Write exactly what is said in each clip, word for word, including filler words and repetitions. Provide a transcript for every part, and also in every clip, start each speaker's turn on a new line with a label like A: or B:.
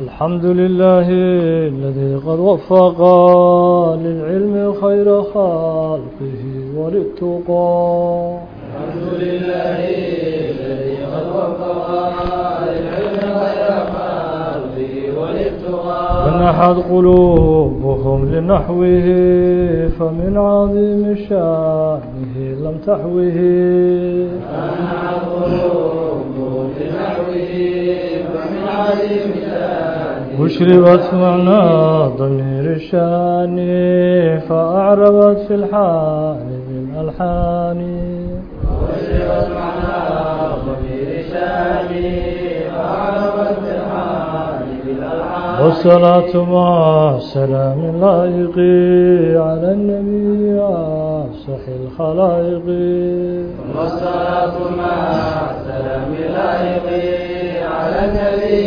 A: الحمد لله الذي قد وفق للعلم خير خلقه وللتقى
B: الحمد لله الذي قد وفق للعلم خير خلقه وللتقى
A: ونحت قلوبهم لنحوه فمن عظيم شانه لم تحوه
B: ونحت قلوبهم لنحوه فمن عظيم شانه
A: أشربت معنى ضمير الشان فأعربت في الحال بالألحان
B: وأشربت معنى ضمير الشان فأعربت في الحال بالألحان
A: والصلاة مع السلام اللائق على النبي أفصح الخلائق
B: والصلاة مع السلام اللائق على النبي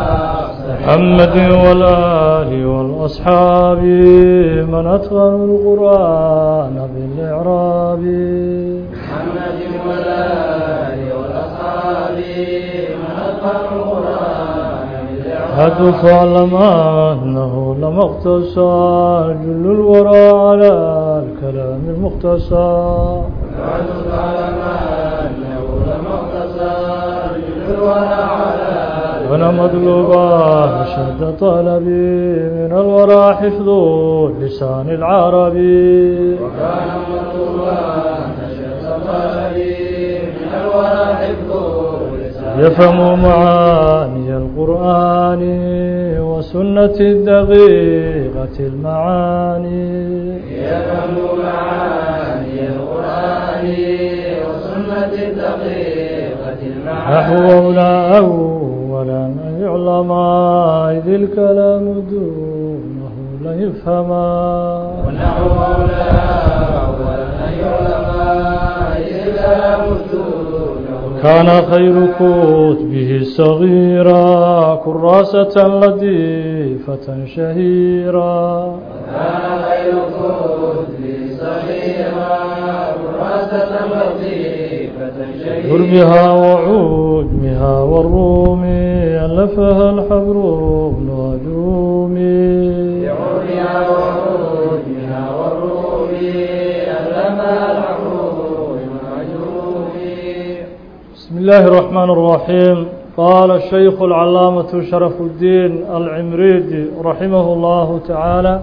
A: محمد والآل والأصحاب من أتقن القرآن بالإعراب
B: محمد والآل والأصحاب من أتقن القرآن بالإعراب
A: هد فاعلم أنه لم اقتصر جل الورى على الكلام المختصر
B: بعد فاعلم أنه لم اقتصر جل الورى على
A: وانا مطلوبا شد طلبي من الورى حفظ لسان العربي
B: وكان مطلوبا نشأة طلبي من الورى حفظ لسان
A: يفهم معاني القرآن وسنة الدقيقة المعاني
B: يفهم معاني القرآن وسنة الدقيقة المعاني
A: نحو لا أولا أن يعلم إذ الكلام دونه لا يفهما
B: ونحو مولاه ولن يعلم إذ الكلام دونه
A: كان خير كتبه الصغيرة كراسة لطيفة شهيرة
B: كان خير كتب صغيرا كراسة لطيفة شهيرة
A: غربها وعجمها والروم ألفها الحبر بن أجرومي
B: بعربها وعروجها والروم ألمها العروج والعجوم
A: بسم الله الرحمن الرحيم قال الشيخ العلامة شرف الدين العمريدي رحمه الله تعالى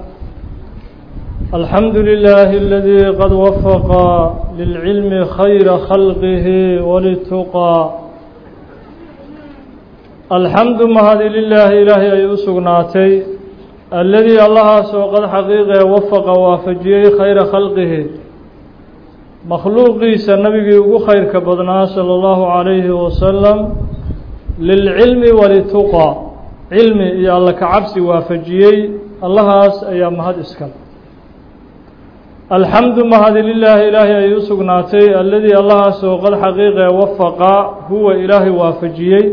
A: الحمد لله الذي قد وفق للعلم خير خلقه وللتقى الحمد مهدي لله إلهي أي أسقناتي الذي الله سوقد حقيقة وفق وافجيه خير خلقه مخلوقي سنبي خير كبدنا صلى الله عليه وسلم للعلم وللتقى علم يا الله كعبسي وافجيه الله أس أيام هذا إسكال الحمد مهد لله إلهي أي سقناتي الذي الله سوقد حقيقة وفق هو إلهي وافجيي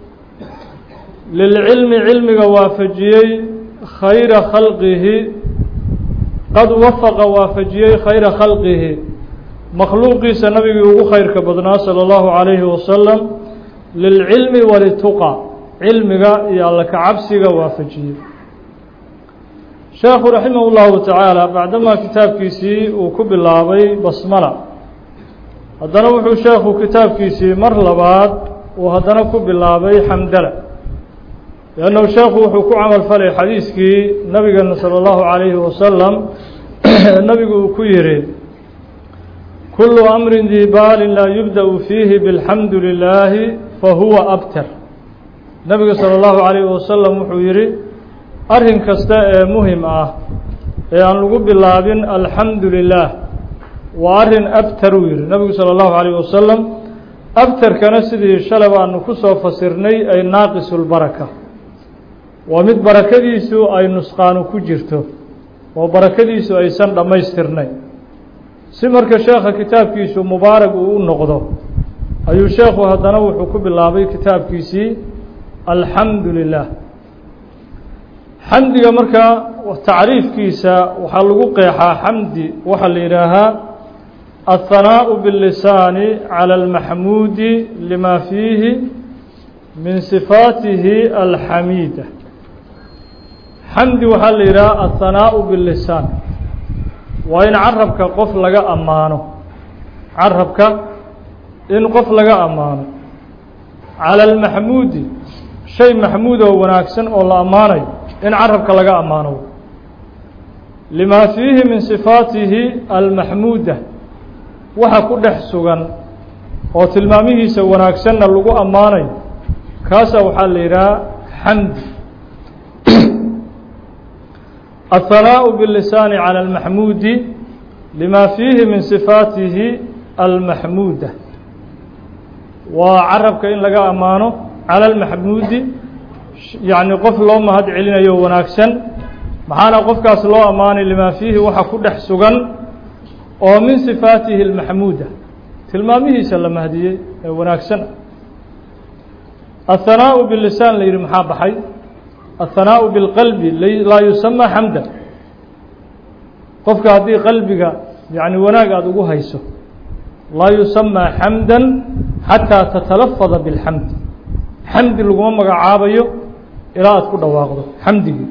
A: للعلم علمك وافجيي خير خلقه قد وفق وافجيي خير خلقه مخلوقي سنبي خير كبدنا صلى الله عليه وسلم للعلم وللتقى علمك يا الله كعبسك وافجيي sheekhu raximah ullahu tacaala bacdamaa kitaabkiisii uu ku bilaabay basmala haddana wuxuu sheekhu kitaabkiisii mar labaad uu haddana ku bilaabay xamdala liannahu sheekhu wuxuu ku camal falay xadiiskii nabigeena sala allahu calayhi wasalam nabigu uu ku yihi kullu amrin dii baalin laa yubda-u fiihi bilxamdu lilaahi fahuwa abtar nabiga sala allahu calayhi wasalam wuxuu yihi arrin kasta ee muhim ah ee aan lagu bilaabin alxamdu lilah waa arrin abtar uu yihi nabigu salى اllahu عalيه wasalam abtarkana sidii shalay baanu ku soo fasirnay ay naaqisulbaraka waa mid barakadiisu ay nusqaanu ku jirto oo barakadiisu aysan dhammaystirnay si marka sheekha kitaabkiisu mubaarag uu u noqdo ayuu sheekhu haddana wuxuu ku bilaabay kitaabkiisii alxamdu lilah xamdiga markaa tacriifkiisa waxaa lagu qeexaa xamdi waxaa la yidhaahaa الثناء باللسان على المحمود لما فيه من صفاته الحميدة xamdi waxaa la yidhaha aلhanaaءu biالlisaan waa in carabka qof laga ammaano carabka in qof laga ammaano calى اlmaxmuudi shay maxmuud oo wanaagsan oo la ammaanayo in carabka laga ammaano lima fiihi min sifaatihi almaxmuuda waxa ku dhex sugan oo tilmaamihiisa wanaagsanna lagu ammaanayo kaasa waxaa la yidhaha xamdi الhanaaءu bالlisaani calى اlmaxmuudi lima fiihi min sifaatihi almaxmuuda waa carabka in laga ammaano calى اlmaxmuudi yacni qof loo mahad celinayo wanaagsan maxaana qofkaas loo ammaanay lima fiihi waxa ku dhex sugan oo min sifaatihi اlmaxmuuda tilmaamihiisa la mahdiyey ee wanaagsan الhanaaءu biالlisaan la yidhi maxaa baxay الhanaaءu biاlqalbi laa yusamى xamda qofka haddii qalbiga yani wanaag aada ugu hayso laa yusamى xamda xataa tatalafada bاlxamd xamdi laguma magacaabayo ilaa aad ku dhawaaqdo xamdigii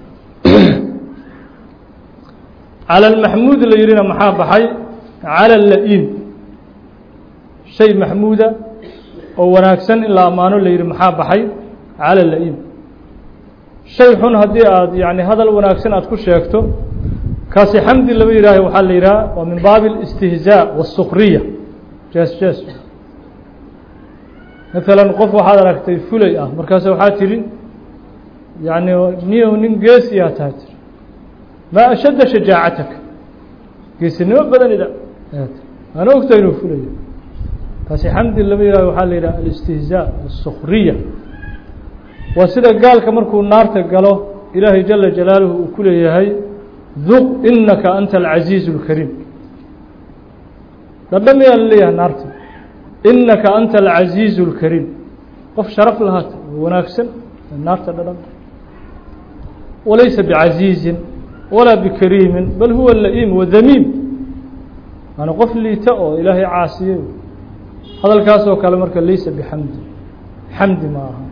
A: calى اlmaxmuud la yidhina maxaa baxay calى اla'iim shay maxmuuda oo wanaagsan in la ammaano la yidhi maxaa baxay calى اla'iim shay xun haddii aad yani hadal wanaagsan aad ku sheegto kaasi xamdi lama yidhaaho waxaa la yidhaha waa min baabi اlاstihzaaء wالsukriya jees jees maalan qof waxaad aragtay fulay ah markaas waxaa tidhi yani niyo nin geesiyaa tahay tir maa ashadda shajaacataka geesinimo badanida ana ogta inuu fulayo kaasi xamdi lama yidhaho waxaa la yidhaha alاstihzaaء wالsukriya waa sida gaalka markuu naarta galo ilaahay jala jalaaluhu uu ku leeyahay duq inaka anta alcaziiz اlkariim dhadhan miyaa la leeyahay naarta inaka anta alcaziiz اlkariim qof sharaf lahaata wanaagsan naarta dhadhan walaysa bicaziizin walaa bikariimin bal huwa la'iim wadamiim waana qof liita oo ilaahay caasiyey hadalkaas oo kale marka laysa bixamdi xamdi ma aha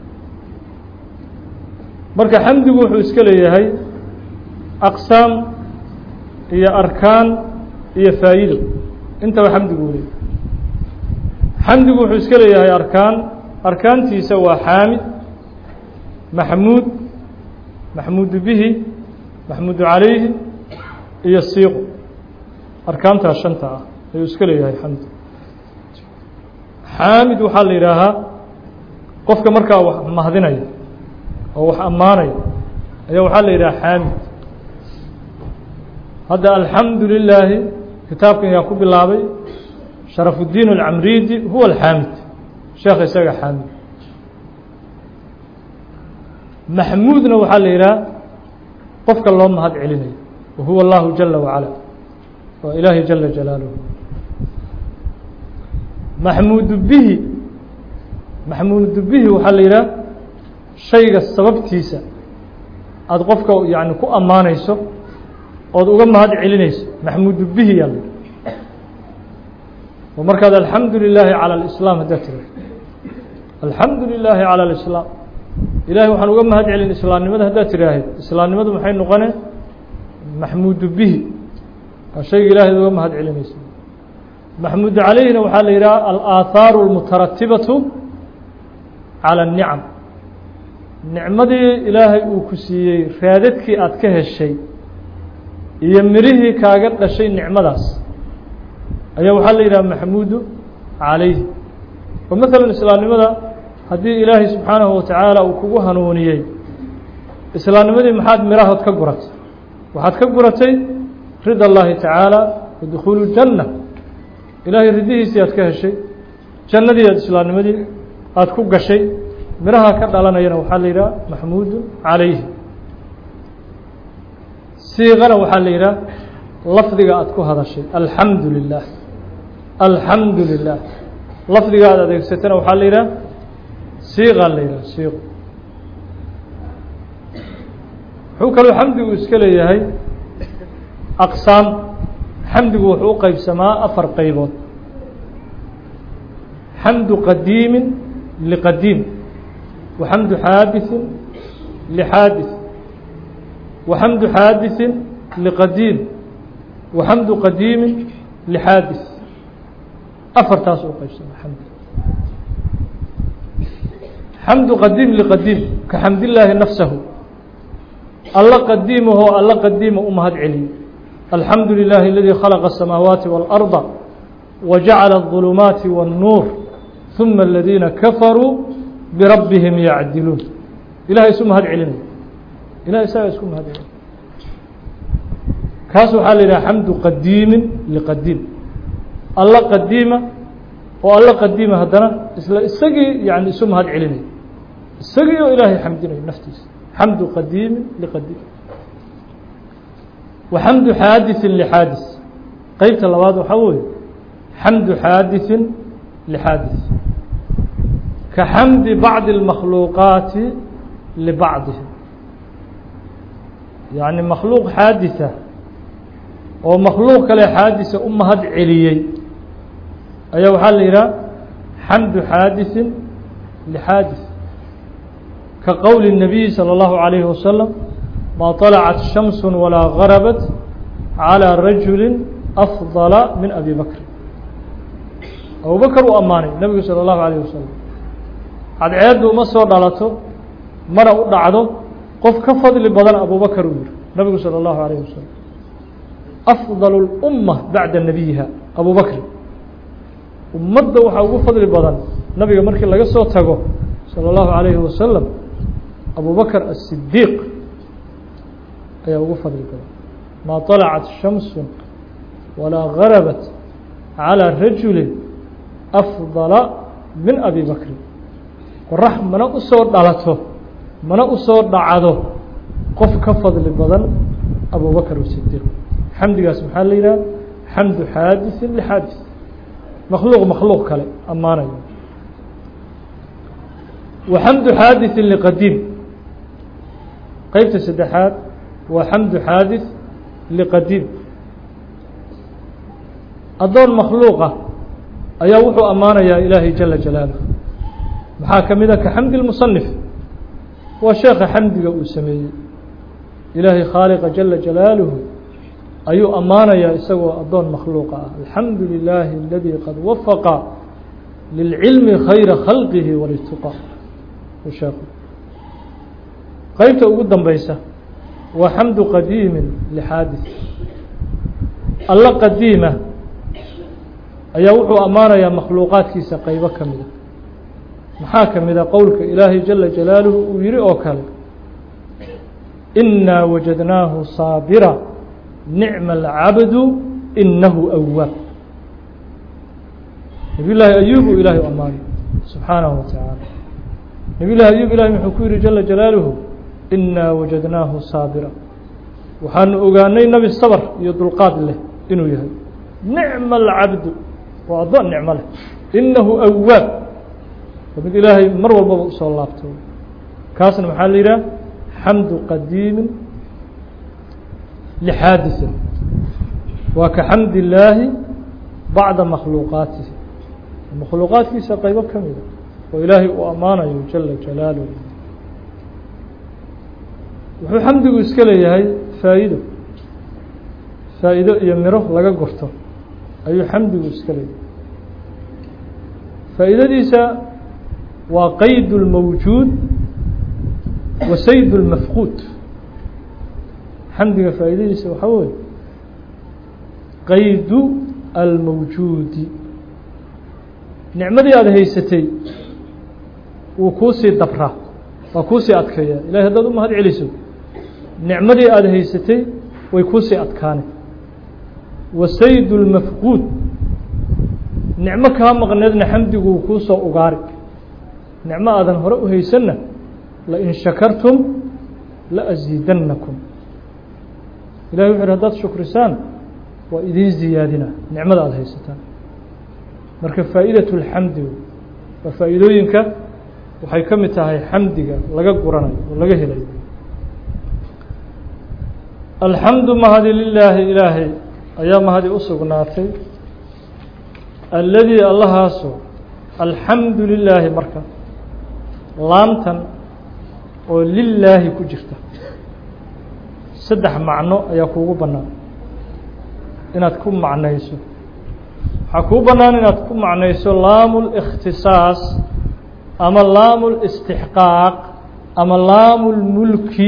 A: marka xamdigu wuxuu iska leeyahay aqsaam iyo arkaan iyo faa'iido intaba xamdigu u leeyahay xamdigu wuxuu iska leeyahay arkaan arkaantiisa waa xaamid maxmuud maxmuudu bihi maxmuudu calayhi iyo siiqo arkaantaas shanta ah ayuu iska leeyahay xamdi xaamid waxaa la yidhaahaa qofka markaa wax mahdinaya oo wax ammaanaya ayaa waxaa la yidhaha xaamid hadda alxamdu lilaahi kitaabkan yaa ku bilaabay sharafudiin alcamriidi huwa alxaamid sheekha isaga xaamid maxmuudna waxaa la yidhaha qofka loo mahad celinayo wa huwa allahu jala wacala waa ilaahi jala jalaaluhu maxmuudu bihi maxmuudu bihi waxaa la yidhaha shayga sababtiisa aada qofka yani ku ammaanayso ood uga mahad celinayso maxmuudu bihi yaa la yidhaha oo markaad alxamdu lilaahi calى اlislaam haddaad tira alxamdu lilaahi calى اlislaam ilahay waxaan uga mahad celin islaamnimada haddaad tiraahid islaamnimadu maxay noqone maxmuudu bihi waa shayga ilahay uga mahad celinayso maxmuudu calayhina waxaa la yidhaha alaathaaru اlmutaratibatu calى الnicam nicmadii ilaahay uu ku siiyey raadadkii aad ka heshay iyo mirihii kaaga dhashay nicmadaas ayaa waxaa la yidhaha maxmuudu calayhi oo maalan islaamnimada haddii ilaahay subxaanahu watacaala uu kugu hanuuniyey islaamnimadii maxaad mirahood ka guratay waxaad ka guratay rida اllahi tacaala wadukhuulu janna ilaahay ridihiisii aad ka heshay jannadii aad islaamnimadii aada ku gashay miraha ka dhalanayana waxaa la yidhaha maxmuudu calayhi siiqana waxaa la yidhaha lafdiga aad ku hadashay alxamdu lilah alxamdu lilah lafdiga aad adeegsatana waxaa la yidhaha siiqa la yidhaha siiqo wuxuu kaloo xamdigu iska leeyahay aqsaam xamdigu wuxuu u qeybsamaa afar qaybood xamdu qadiimin liqadiim wa xamdu xaadiثin lixaadiث وxمد xاadiث لqdيم وxمد qdيم لxاadiث afartaas u qaybsama xمd xمد qdيم لqdيم ka xمd اللaahi نفسه alla qadiimaho alla qadiima u mahad celiyo الحمد لله الذي خلق السماوات والأرض وجعل الظلمات والنور ثم الذين كفروا بربهم يعدلون إلهي اسم هذا علم إلهي اسم هذا علم كاسو حال إلى حمد قديم لقديم الله قديمة والله قديمة هدنا السقي يعني اسم هذا علم السقي إلهي حمدنا نفتيس حمد قديم لقديم وحمد حادث لحادث قيبت اللواد وحول حمد حادث لحادث كحمد بعض المخلوقات لبعضهم يعني مخلوق حادثة ومخلوق له حادثة أمهد عليي أيها حال إلى حمد حادث لحادث كقول النبي صلى الله عليه وسلم ما طلعت شمس ولا غربت على رجل أفضل من أبي بكر أبو بكر وأماني النبي صلى الله عليه وسلم عاد عياده ما صور دالته مرة دعده قف كفضل بدن أبو بكر النبي صلى الله عليه وسلم أفضل الأمة بعد نبيها أبو بكر ومده وحاو فضل بدن النبي مركي لغا سو تago صلى الله عليه وسلم أبو بكر الصديق ayaa ugu fadli badan ma طلعت شمس ولا غربت على رجل أفضل من أبي بكر qorax mana u soo dhalato mana u soo dhacdo qof ka fadli badan أبو بكر الصديق xamdigaas maxaa la yidhaha xamdu xaadiث لxaadiث مخلوق مخلوق kale amaanayo وxamdu xaadiث لqdيم qeybta saddexaad وxمد xاadiث لqdيم adoon مakhluuqa ayaa wuxuu ammaanayaa ilaahay جaلa جaلaaله maxaa ka mida ka xamdi المصنف waa sheeka xamdiga uu sameeyey ilaahay khاaliqa جaلa جaلaaluhu ayuu ammaanayaa isagoo adoon makhluuqa ah الحamdu للahi الذي qad وفqa للعilmi khayra khalqihi wاlاتقى qeybta ugu danbeysa وxمد qdيم لxاadiث alla qadiima ayaa wuxuu ammaanayaa makhluuqaadkiisa qeybo ka mida maxaa ka mida qowlka ilaahay جaلa جaلaaluhu uu yihi oo kale إnaa wajadnaahu صاabira نicma الcabdu inahu أwaab نabiy llaahi أyuب u ilahay u ammaanay subxaanaه وataعaalى nabiy llahi أyuب ilahay muxuu ku yihi جaلa جaلaaluhu إnaa wajadnaahu saabira waxaanu ogaanay nebi sabr iyo dulqaad leh inuu yahay nicma alcabdu waa addoon nicmo leh inahu awaab waa mid ilaahay mar walbaba usoo laabto kaasna maxaa la yidhaha xamdu qadiimin lixaadiثin waa ka xamdi illaahi bacda makhluuqaatihi makhluuqaadkiisa qeybo ka mida oo ilaahay uu ammaanayo jala jalaaluh wuxuu xamdigu iska leeyahay faa'iido faa'iido iyo miro laga gorto ayuu xamdigu iska leeyahay faa'iidadiisa waa qayd اlmawjuud wa sayd اlmafquud xamdiga faa'iidadiisa waxaa weeye qaydu almawjuudi nicmadii aada haysatay wuu kuusii dabraa waa kuusii adkeeya ilahay haddaad u mahad celiso nicmadii aada haysatay way kuusii adkaanay wa sayd اlmafquud nicmo kaa maqneedna xamdiguu kuu soo ugaari nicmo aadan hore u haysanna lain shakartum laأziidannakum ilahay wuxu uhi hadaad shukrisaan waa idiin ziyaadina nicmada aada haysataan marka faa'idaة اlxamdi waa faa'iidooyinka waxay ka mid tahay xamdiga laga guranayo oo laga helayo alxamdu mahadi lilaahi ilaahay ayaa mahadi u sugnaatay alladii allahaasoo alxamdu lilaahi marka laamtan oo lilaahi ku jirta saddex macno ayaa kuugu bannaan inaad ku macnayso. waxaa kuu bannaan inaad ku macnayso laamu الاkhtisaas ama laamu الاstixqaaq ama laamu اlmulki.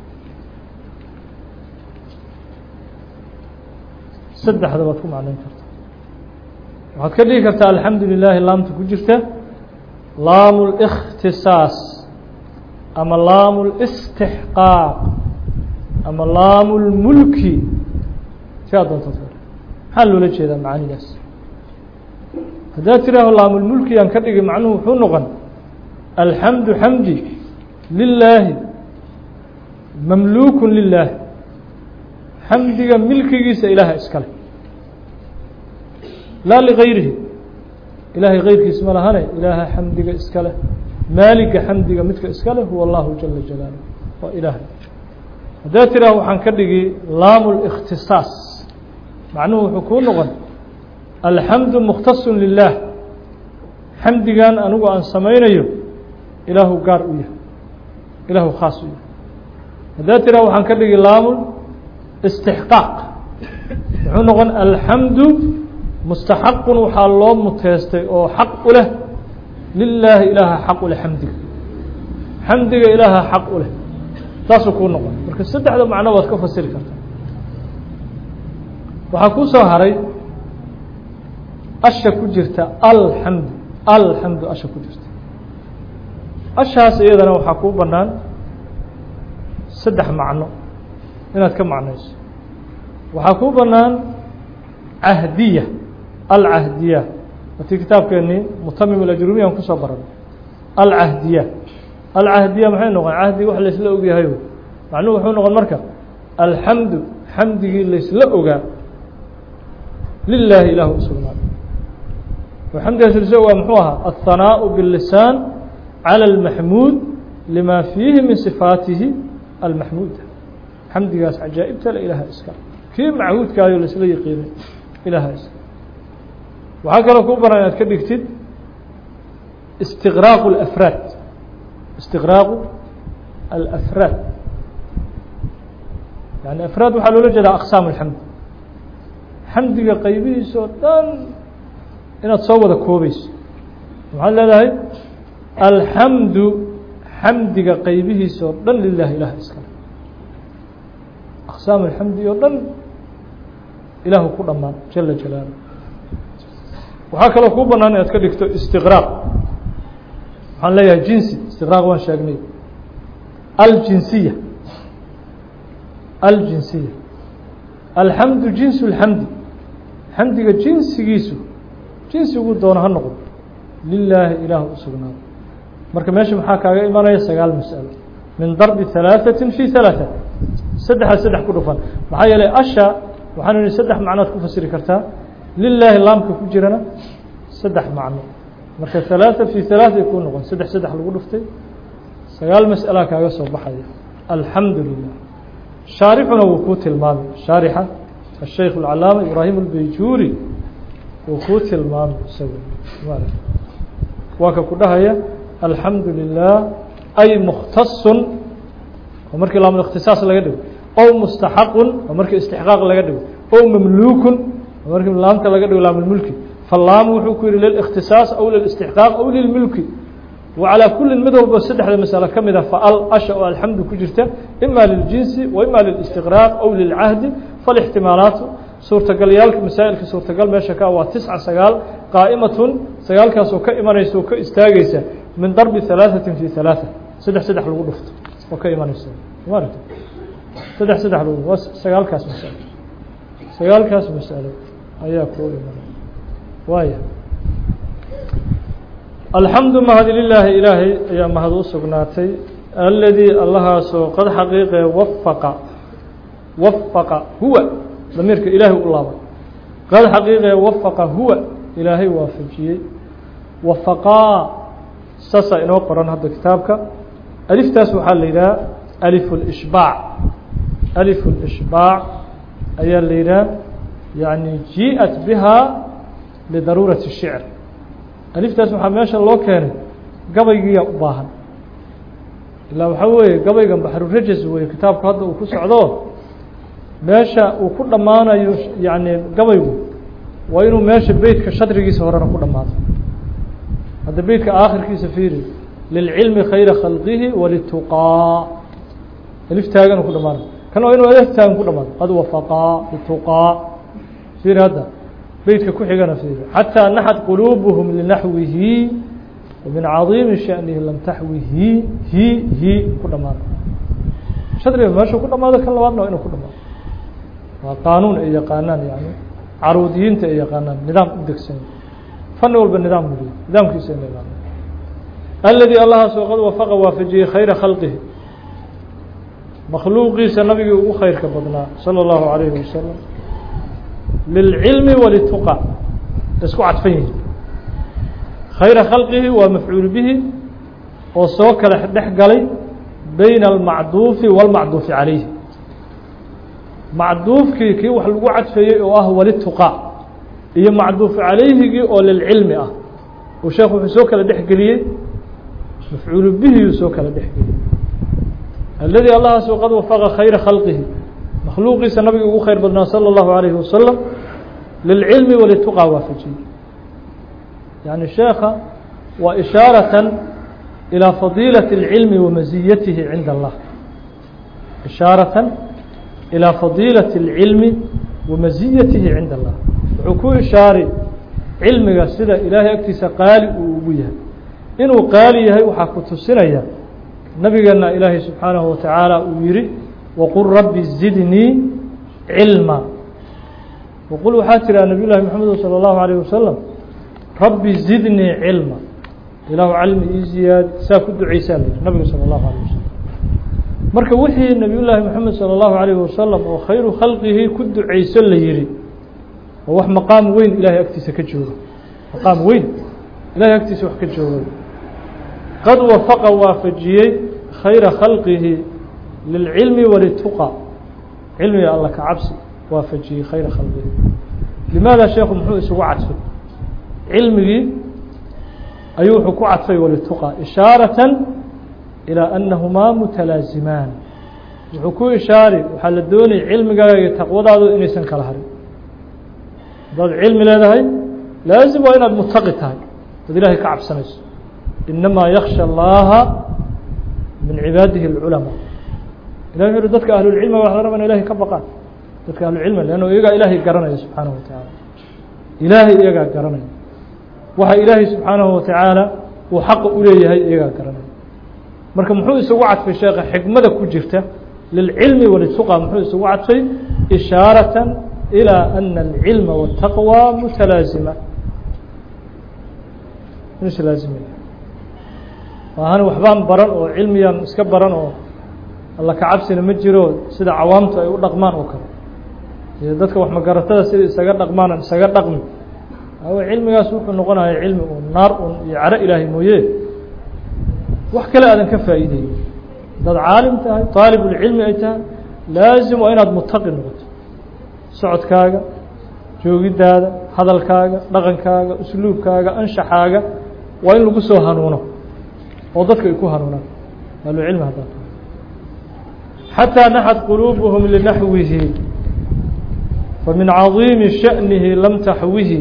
A: saddexda baad ku macnayn kartaa. waxaad ka dhigi kartaa alxamdu lilahi laamta ku jirta laamu الاkhtisaas ama laamu الاstixqaaq ama laamu اlmulki. si aad doonto maxaa loola jeedaa macanidaas? haddaad tiraaho laamulmulki aan ka dhigi macnuhu wuxuu noqon alxamdu xamdi lilaahi mamluukun lilaahi, xamdiga milkigiisa ilaaha iskale, laa ligayrihi, ilaahay gayrkiis ma lahane ilaaha xamdiga iskale, maaliga xamdiga midka iskale huwa allahu jala jalaaluh, waa ilaahay. haddaad tiraaho waxaan ka dhigi laamu الاkhtisaas macnuhu wuxuu kuu noqon alxamdu mukhtasun lilah, xamdigan anigu aan samaynayo ilaahu gaar u yahay, ilaahu khaas u yahay. haddaad tiraha waxaan ka dhigi laamu istixqaaq wuxuu noqon alxamdu mustaxaqun, waxaa loo muteestay oo xaq u leh lilaahi, ilaaha xaq u leh xamdiga, xamdiga ilaaha xaq u leh. taasuu kuu noqon. marka saddexda macno waad ka fasiri kartaa. waxaa kuu soo haray asha ku jirta alxamdu, alxamdu asha ku jirta. ashaas iyadana waxaa kuu bannaan saddex macno inaad ka macnayso. waxaa kuu bannaan cahdiya, alcahdiya watii kitaabkeennii mutamim alajrumiya aan kusoo baranay. alcahdiya, alcahdiya maxay noqon? cahdi wax laysla ogyahay. macnuhu wuxuu noqon marka alxamdu xamdigii laysla ogaa lilaahi ilahu usugnaaday. xamdigaas laysla ogaa muxuu ahaa? aلhanaaءu bالlisaan calى اlmaxmuud lima fiihi min sifaatihi almaxmuuda. xamdigaas cajaa'ibta le ilaaha iskale, kii machuudkaayo laysla yaqiinay ilaaha iskale. waxaa kaloo kuu baran inaad ka dhigtid istiqraaqu اlafraad, istiqraaqu alafraad yani afraad waxaa loola jeedaa aqsaam alxamd, xamdiga qaybihiisa oo dhan inaad soo wada koobayso. maxaad leedahay? alxamdu xamdiga qaybihiisa oo dhan lilahi ilaah iskale, aqsaam alxamdi oo dhan ilaahu ku dhammaan jala jalaaluh. waxaa kaloo kuu bannaan inaad ka dhigto istiqraaq. waxaan leeyahay jinsi, istiqraaq waan sheegnay. aljinsiya, aljinsiya alxamdu jinsu اlxamdi, xamdiga jinsigiisu jinsiguu doono ha noqdo lilaahi ilaah u sugnaado. marka meesha maxaa kaaga imanaya sagaal mas'alo min darbi ثalaaثaةi fi ثalaaثa, saddexaad saddex ku dhufan. maxaa yeelay asha waxaan ihi saddex macnoad ku fasiri kartaa, lilaahi laamka ku jirana saddex macno. marka ثalaaثa fi ثalaaثa ay kuu noqon saddex saddex lagu dhuftay, sagaal mas'alaa kaaga soo baxaya. alxamdu lilah. shaarixuna wuu kuu tilmaamay, shaarixa الshaykh اlcalaama ibraahim اlbayjuuri wuu kuu tilmaamay isaga waa ka ku dhahaya alxamdu lilah ay mukhtasun oo markii laam اkhtisaas laga dhigo, ow mustaxaqun oo markii istixqaaq laga dhigo, ow mamluukun oo markii laamta laga dhigo laamulmulki. falaamu wuxuu ku yihi lilاkhtisaas aw lilاstixqaaq aw lilmulki. وعalى kuli mid walba saddexda masألة ka mid a faal asha oo alxamdu ku jirta ima liljinsi wa ima lilاstiqraaq aw lilcahdi. falاxtimaalaatu suurtagalyaalka masaa'ilka suurtagal meesha ka waa tisca sagaal qaa'imatun, sagaalkaasoo ka imanaysa oo ka istaagaysa min darbi ثalaaثaةi fi ثalaaثa, saddex saddex lagu dhufto oo ka imanaysa maarata saddex saddex lagu waa sagaalkaas masalo, sagaalkaas masalo ayaa kuu imanaya. waaya alxamdu mahad lilaahi ilaahay ayaa mahad u sugnaatay, aladii allahaasoo qad xaqiiqee wafaqa wafaqa huwa damiirka ilaahay u laabay, qad xaqiiqee wafaqa huwa ilaahay waafajiyey. wafaqaa saasaa inoo qoran hadda kitaabka. aliftaas waxaa la yidhaha alif اlishbaac, alif اlishbaac ayaa la yidhaha yani jii'at biha lidaruurati الshicr. aliftaas waxaa meesha loo keenay gabaygiiyaa u baahan, ilaa waxaa weeye gabaygan baxrurajas weeye kitaabku hadda uu ku socdo meesha uu ku dhammaanayo yani gabaygu waa inuu meesha beytka shadrigiisa horena ku dhammaado hadda beytka aakhirkiisa fiiri lilcilmi khayra khalqihi walituqaa alif taaganu ku dhamaanayo kan waa inuu alif taagan ku dhamaado qad wafaqaa lituqaa fiiri hadda beytka ku xigana fiiri xataa naxat quluubuhum linaxwihi ومن عظيم شأنه لم تحوه هي هي كل ما شدري ما شو كل ما ذا كل واحد إنه كل ما وقانون إيه قانون يعني عروضيين تإيه قانون نظام دكسين فنقول بالنظام مدي نظام كيسين نظام الذي الله سوقه وفق وافجه خير خلقه مخلوقي سنبي وخير كبدنا صلى الله عليه وسلم للعلم وللتقى تسكو عطفين خير خلقه ومفعول به وسوك لحدح قلي بين المعدوف والمعدوف عليه معدوف كي كي وحلو عطفيه وهو للتقى هي معدوف عليه أو للعلم أه وشافوا في سوك لحدح قلي مفعول به سوك لحدح قلي الذي الله سوقه وفق خير خلقه مخلوقي سنبي خير بدنا صلى الله عليه وسلم للعلم وللتقى وافجيه يعني الشيخ وإشارة إلى فضيلة العلم ومزيته عند الله إشارة إلى فضيلة العلم ومزيته عند الله وكو إشارة علم سيدة إلهي أكتس قال وبيها إنه قال يهي وحاكت السنية نبي قالنا إلهي سبحانه وتعالى ويري وقل ربي زدني علما وقل وحاتر نبي الله محمد صلى الله عليه وسلم ربي زدني علما إله علم إزياد ساكد عيسى النبي صلى الله عليه وسلم مركب وحي النبي الله محمد صلى الله عليه وسلم وخير خلقه كد عيسى اللي يري ووح مقام وين إلهي أكتس كجوه مقام وين إلهي أكتس وحكجوه قد وفق وافجيه خير خلقه للعلم وللتقى علم يا الله كعبسي وافجيه خير خلقه لماذا شيخ محمد سوى عطفه علمي أيوح كعطفي وللتقى إشارة إلى أنهما متلازمان وحكو إشاري وحال الدوني علم قال يتقوى ذا إنسان كالهري ذا العلم لا هاي لازم وإن المتقط هاي فذي الله كعب سنس إنما يخشى الله من عباده العلماء إلهي يرددك أهل العلم وحضر من إلهي كبقات رددك أهل العلم لأنه يقع إلهي قرنه سبحانه وتعالى إلهي يقع قرنه waxa ilaahay subxaanahu watacaala uu xaq u leeyahay iyagaa garanay marka muxuu isugu cadfay sheekha xikmada ku jirta lilcilmi walituqa muxuu isugu cadfay ishaaratan ilaa ana alcilma waltaqwa mutalaazima mutalaazima waana waxbaan baran oo cilmiyan iska baran oo alla ka cabsina ma jiro sida cawaamtu ay u dhaqmaan oo kale iyo dadka wax magaratada sida isaga dhaqmaan isaga dhaqmi هو علم يسوق النقطة هي علم النار يعرى إلهي مويه وحكلا هذا كفى إيدي ضد عالم تاعي طالب العلم أيتها لازم وين هذا متقي النقطة سعد كاجا جوجد هذا هذا الكاجا لغن كاجا أسلوب كاجا أنشأ حاجة وين لقصوا هنونه وضدك يكون هنونه قالوا علم هذا حتى نحت قلوبهم لنحوه فمن عظيم شأنه لم تحوه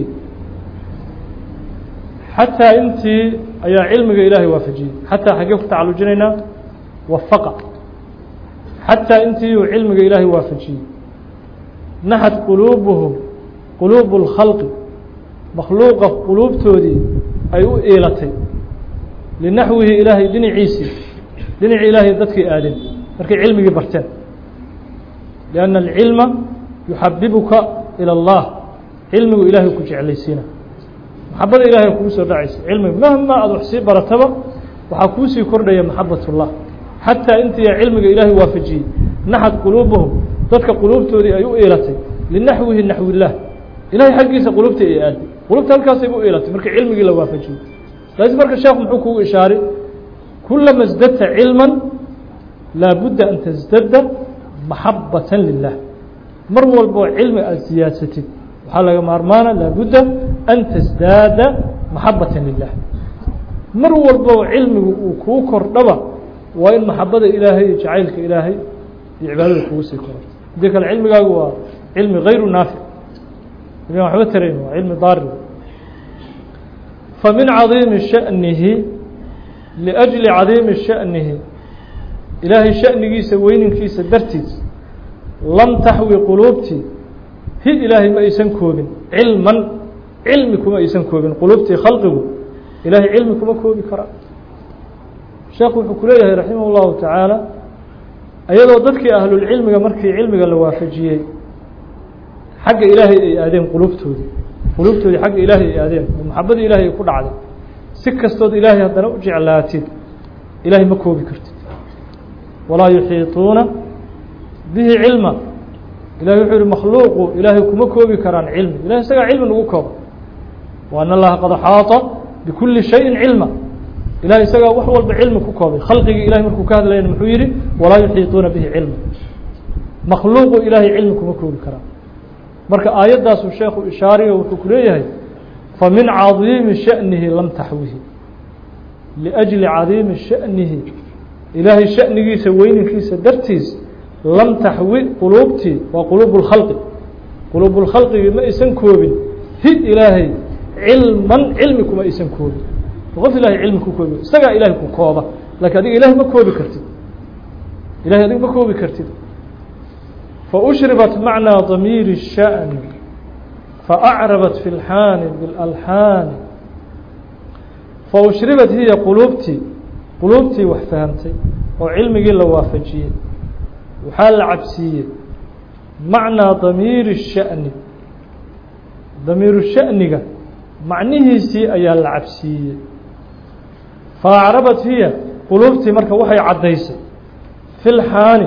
A: حتى أنت أي علمك إلهي وافجي حتى حقيقة تعالجنا وفق حتى أنت علمك إلهي وافجي نحت قلوبهم قلوب الخلق مخلوقة قلوب تودي أي إيلتي لنحوه إلهي دني عيسي دني إلهي ذاتك آدم لكن علمك برتان لأن العلم يحببك إلى الله علمك إلهي كجعل سينا محبة إلهي كوسي الرعيس علمي مهما أضحسي برتبه وحكوسي كردية محبة الله حتى أنت يا علمك إلهي وافجي نحت قلوبهم تلك قلوب توري أيو إيلتي لنحوه النحو الله إلهي حقيسة قلوبتي إيال قلوبتها الكاسي أيو إيلتي مركي علمك إلا وافجي لازم مركي الشيخ محوكو إشاري كلما ازددت علما لابد أن تزدد محبة لله مروا البو علم السياسة وحالة مارمانا لابد أن تزداد محبة لله مروا البو علم وكوكر نبا وإن محبة إلهي جعلك إلهي يعباله الكوسي كرة ذيك العلم هو علم غير نافع إذا ما ترين علم ضار. فمن عظيم شأنه لأجل عظيم شأنه إلهي شأنه سوين كيس درتيز لم تحوي قلوبتي هي إلهي ما يسنكوبين علما علمكم ما يسنكوبين قلوبتي خلقه إلهي علمكم ما كوبي كرا شيخ الحكوليه رحمه الله تعالى أيضا ضدك أهل العلم مركي علمك اللوافجية حق إلهي آدم قلوبته دي قلوبته دي حق إلهي آدم ومحبة إلهي يكون عدم سكة استود إلهي هذا نرجع لاتيد إلهي ما كوبي كرتد ولا يحيطون به علما إلهي يحيط مخلوق إلهي كما كوبي كران علم إلهي سقى علم وكوب وأن الله قد حاط بكل شيء علما إلهي سقى وحول بعلم كوبي خلقه إلهي مركو كهذا لين محويري ولا يحيطون به علما مخلوق إلهي علم كما كوبي كران مرك آيات داس الشيخ إشاري وحكوليه فمن عظيم شأنه لم تحويه لأجل عظيم شأنه إلهي شأنه سوين كيس درتيز لم تحوي قلوبتي وقلوب الخلق قلوب الخلق ما يسنكوبين هي إلهي علما علمكم ما يسنكوبين وغف إلهي علمكم كوبين استقع إلهي كوبا لكن هذه إلهي ما كوبي كرتد إلهي هذه ما كوبي كرتد فأشربت معنى ضمير الشأن فأعربت في الحان بالألحان فأشربت هي قلوبتي قلوبتي وحفهمتي وعلمي قل وافجية وحال عبسية معنى ضمير الشأن ضمير الشأن معنيه سي أيال العبسية فأعربت هي قلوبتي مركا وحي عديسة في الحان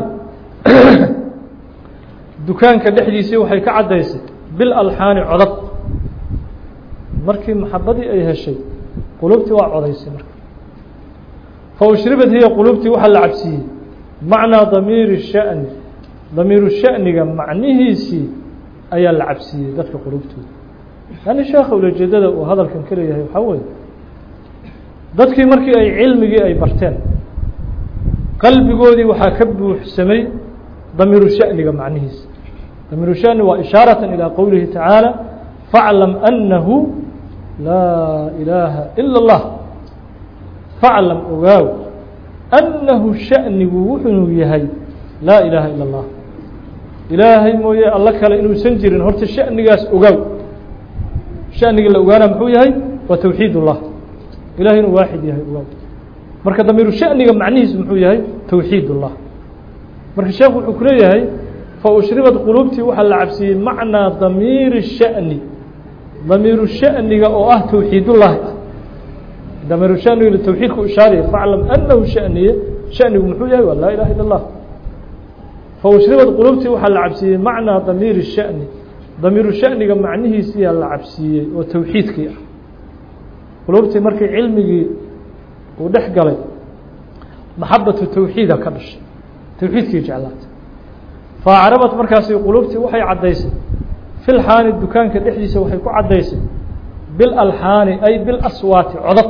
A: dukaanka dhexdiisii waxay ka cadaysay bil alxaani codad markii maxabadii ay heshay qulubtii waa codaysay marka fa ushribad hiya qulubtii waxa la cabsiyay macna damiir shan damiir shaniga macnihiisii ayaa la cabsiyay dadka qulubtooda yani sheekhu ujeedada uu hadalkan ka leeyahay waxa weeye dadkii markii ay cilmigii ay barteen qalbigoodii waxa ka buuxsamay ضمير الشأن معنيه ضمير الشأن وإشارة إلى قوله تعالى فاعلم أنه لا إله إلا الله فاعلم أغاو أنه الشأن ووحن يهي لا إله إلا الله إلهي مويا الله كلا إنه سنجر هرت الشأن قاس أغاو الشأن اللي أغانا محو يهي وتوحيد الله إلهي واحد يهي أغاو مركز ضمير الشأن معنيه محو يهي توحيد الله marka sheekhu wuxuu ku leeyahay fa ushribad qulubti waxa la cabsiyay macna damiir sha'ni damiir sha'niga oo ah tawxiidullah damiir sha'niga tawxiidku ishaariyo fa'lam annahu sha'niya sha'nigu muxuu yahay la ilaha illa allah fa ushribad qulubti waxa la cabsiyay macna damiir sha'ni damiir sha'niga macnihiisa yaa la cabsiyay oo tawxiidkii ah qulubti markii cilmigii uu dhex galay maxabatu tawxiida ka dhashay توحيدك جعلات فعربت مركزي قلوبتي وحي عديسة في الحان الدكان كالإحديثة وحي كو عديسة بالألحان أي بالأصوات عضب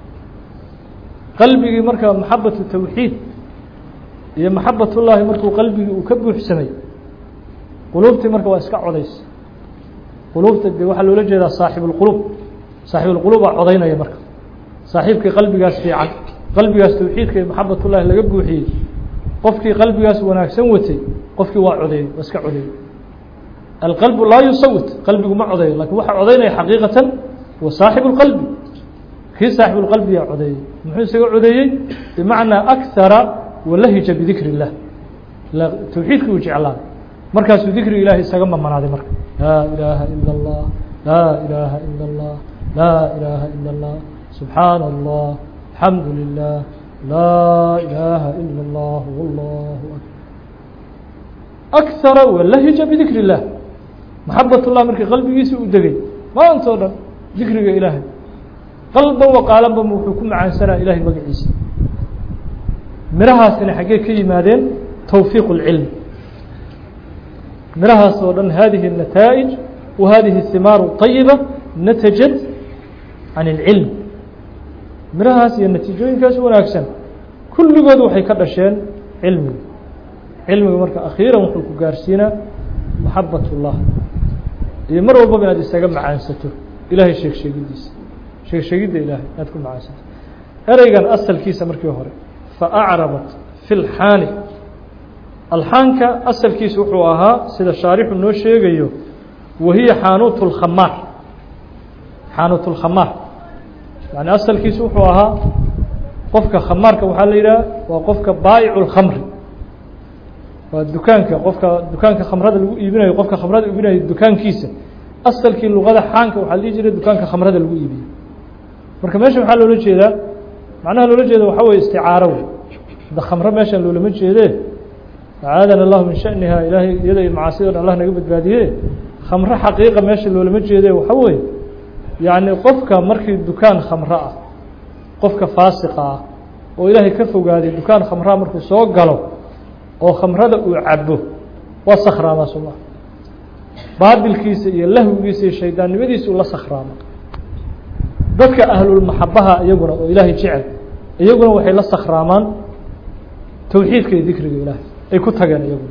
A: قلبي مركز محبة التوحيد هي محبة الله مركز قلبي وكبه حسني قلوبتي مركز واسكع عديسة قلوبتي وحلو لجد صاحب القلوب صاحب القلوب عضينا يا مركز صاحبك قلبي قاس في عن قلبي قاس توحيدك محبة الله اللي قبه حيد قفكي قلبي قاس وناكسن وتي قفكي waa coday waska coday القلب لا يصوت قلبي ما coday لكن waxa codaynay xaqiiqatan wa saaxib القلب kii saaxib القلب ya coday muxuu isaga codeeyay bimaana akthara walahija bidikri illah la tawxiidku uu jeclaa markaas uu dikri ilaahi isaga mamanaaday marka la ilaha illa allah la ilaha illa allah la ilaha illa allah subhanallah alhamdulillah لا إله إلا الله والله أكثر واللهج بذكر الله محبة الله مركي قلبي يسوء دقي ما أنت أولا ذكرك إلهي قلبا وقالبا وحكم عن سنة إلهي مقعيس مرها سنة حقيقي مادين توفيق العلم مرها صورا هذه النتائج وهذه الثمار الطيبة نتجت عن العلم mirahaas iyo natiijooyinkaas wanaagsan kulligood waxay ka dhasheen cilmi cilmiga marka akhiiran wuxuu ku gaarsiinaa maxabat ullah iyo mar walbaba inaad isaga macaansato ilaahay sheeg sheegidiisa sheeg sheegidda ilaahay inaad ku macaansato ereygan asalkiisa markii hore faacrabat fi lxaani alxaanka asalkiisa wuxuu ahaa sida shaarixu noo sheegayo wahiya xaanuut lkhamaar xaanuut lkhamaar yani asalkiisa wuxuu ahaa qofka khamaarka waxaa la yidhaha waa qofka baa'icu lkhamri waa dukaanka qofka dukaanka khamrada lagu iibinayo qofka khamrada iibinayo dukaankiisa asalkii luqada xaanka waxaa la dhihi jiray dukaanka khamrada lagu iibiyo marka meesha waxaa loola jeedaa macnaha loola jeeda waxaa weye isticaaro wey da khamro meeshan loolama jeedee acaadana allahu min shaniha ilaahay iyada iyo macaasida dhan allah naga badbaadiye khamro xaqiiqa meesha loolama jeede waxa weye yacni qofka markii dukaan khamro ah qofka faasiqa ah oo ilaahay ka fogaaday dukaan khamraa markuu soo galo oo khamrada uu cabo waa sakhraamaa soo maa baabilkiisa iyo lahwigiisa iyo shaydaannimadiisa uu la sakhraama dadka ahlulmaxabaha iyaguna oo ilaahay jecel iyaguna waxay la sakhraamaan towxiidka iyo dikriga ilaahay ay ku tageen iyaguna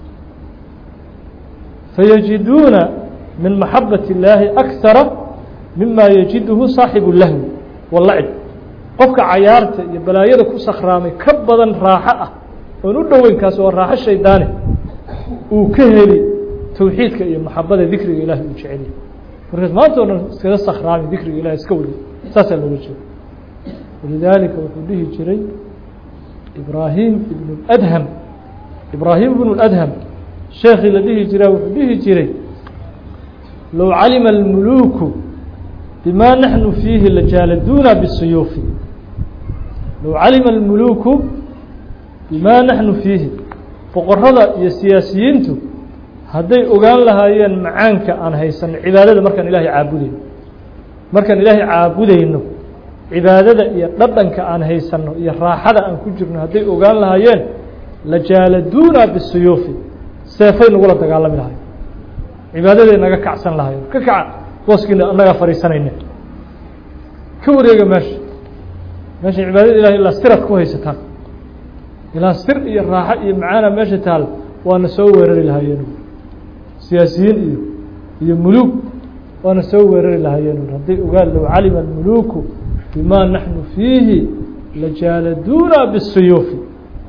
A: fayajiduuna min maxabati illaahi akara mima yajiduhu saaxibu lahwi walacib qofka cayaarta iyo balaayada ku sakhraamay ka badan raaxo ah oon u dhoweyn kaas oo raaxo shaydaane uu ka heli towxiidka iyo maxabada dikriga ilahay uu jeceliya markaas maanta o dhan iskaga sakhraami dikriga ilahay iska weli saasaa loola jeeda walidaalika wuxuu dhihi jiray ibraahim ibnu adham ibraahim ibnu adham sheekii la dhihi jiraa wuxuu dhihi jiray low calima almuluuku bima naxnu fiihi lajaaladuuna bisuyuufi low calima almuluuku bima naxnu fiihi boqorada iyo siyaasiyiintu hadday ogaan lahaayeen macaanka aan haysano cibaadada markaan ilaahay caabudayno markaan ilaahay caabudayno cibaadada iyo dhadhanka aan haysano iyo raaxada aan ku jirno hadday ogaan lahaayeen lajaaladuuna bisuyuufi seefay nagula dagaalami lahayen cibaadaday naga kacsan lahayen ka kaca booskiina annagaa fadhiisanayne ka wareega meesha meesha cibaadada ilahay ilaa sirad ku haysataan ilaa sir iyo raaxo iyo macaana meesha taal waana soo weerari lahaayeen siyaasiyiin iyo iyo muluug waana soo weerari lahaayeen hadday ogaan low calima almuluuku bima naxnu fiihi lajaaladuuna bisuyuufi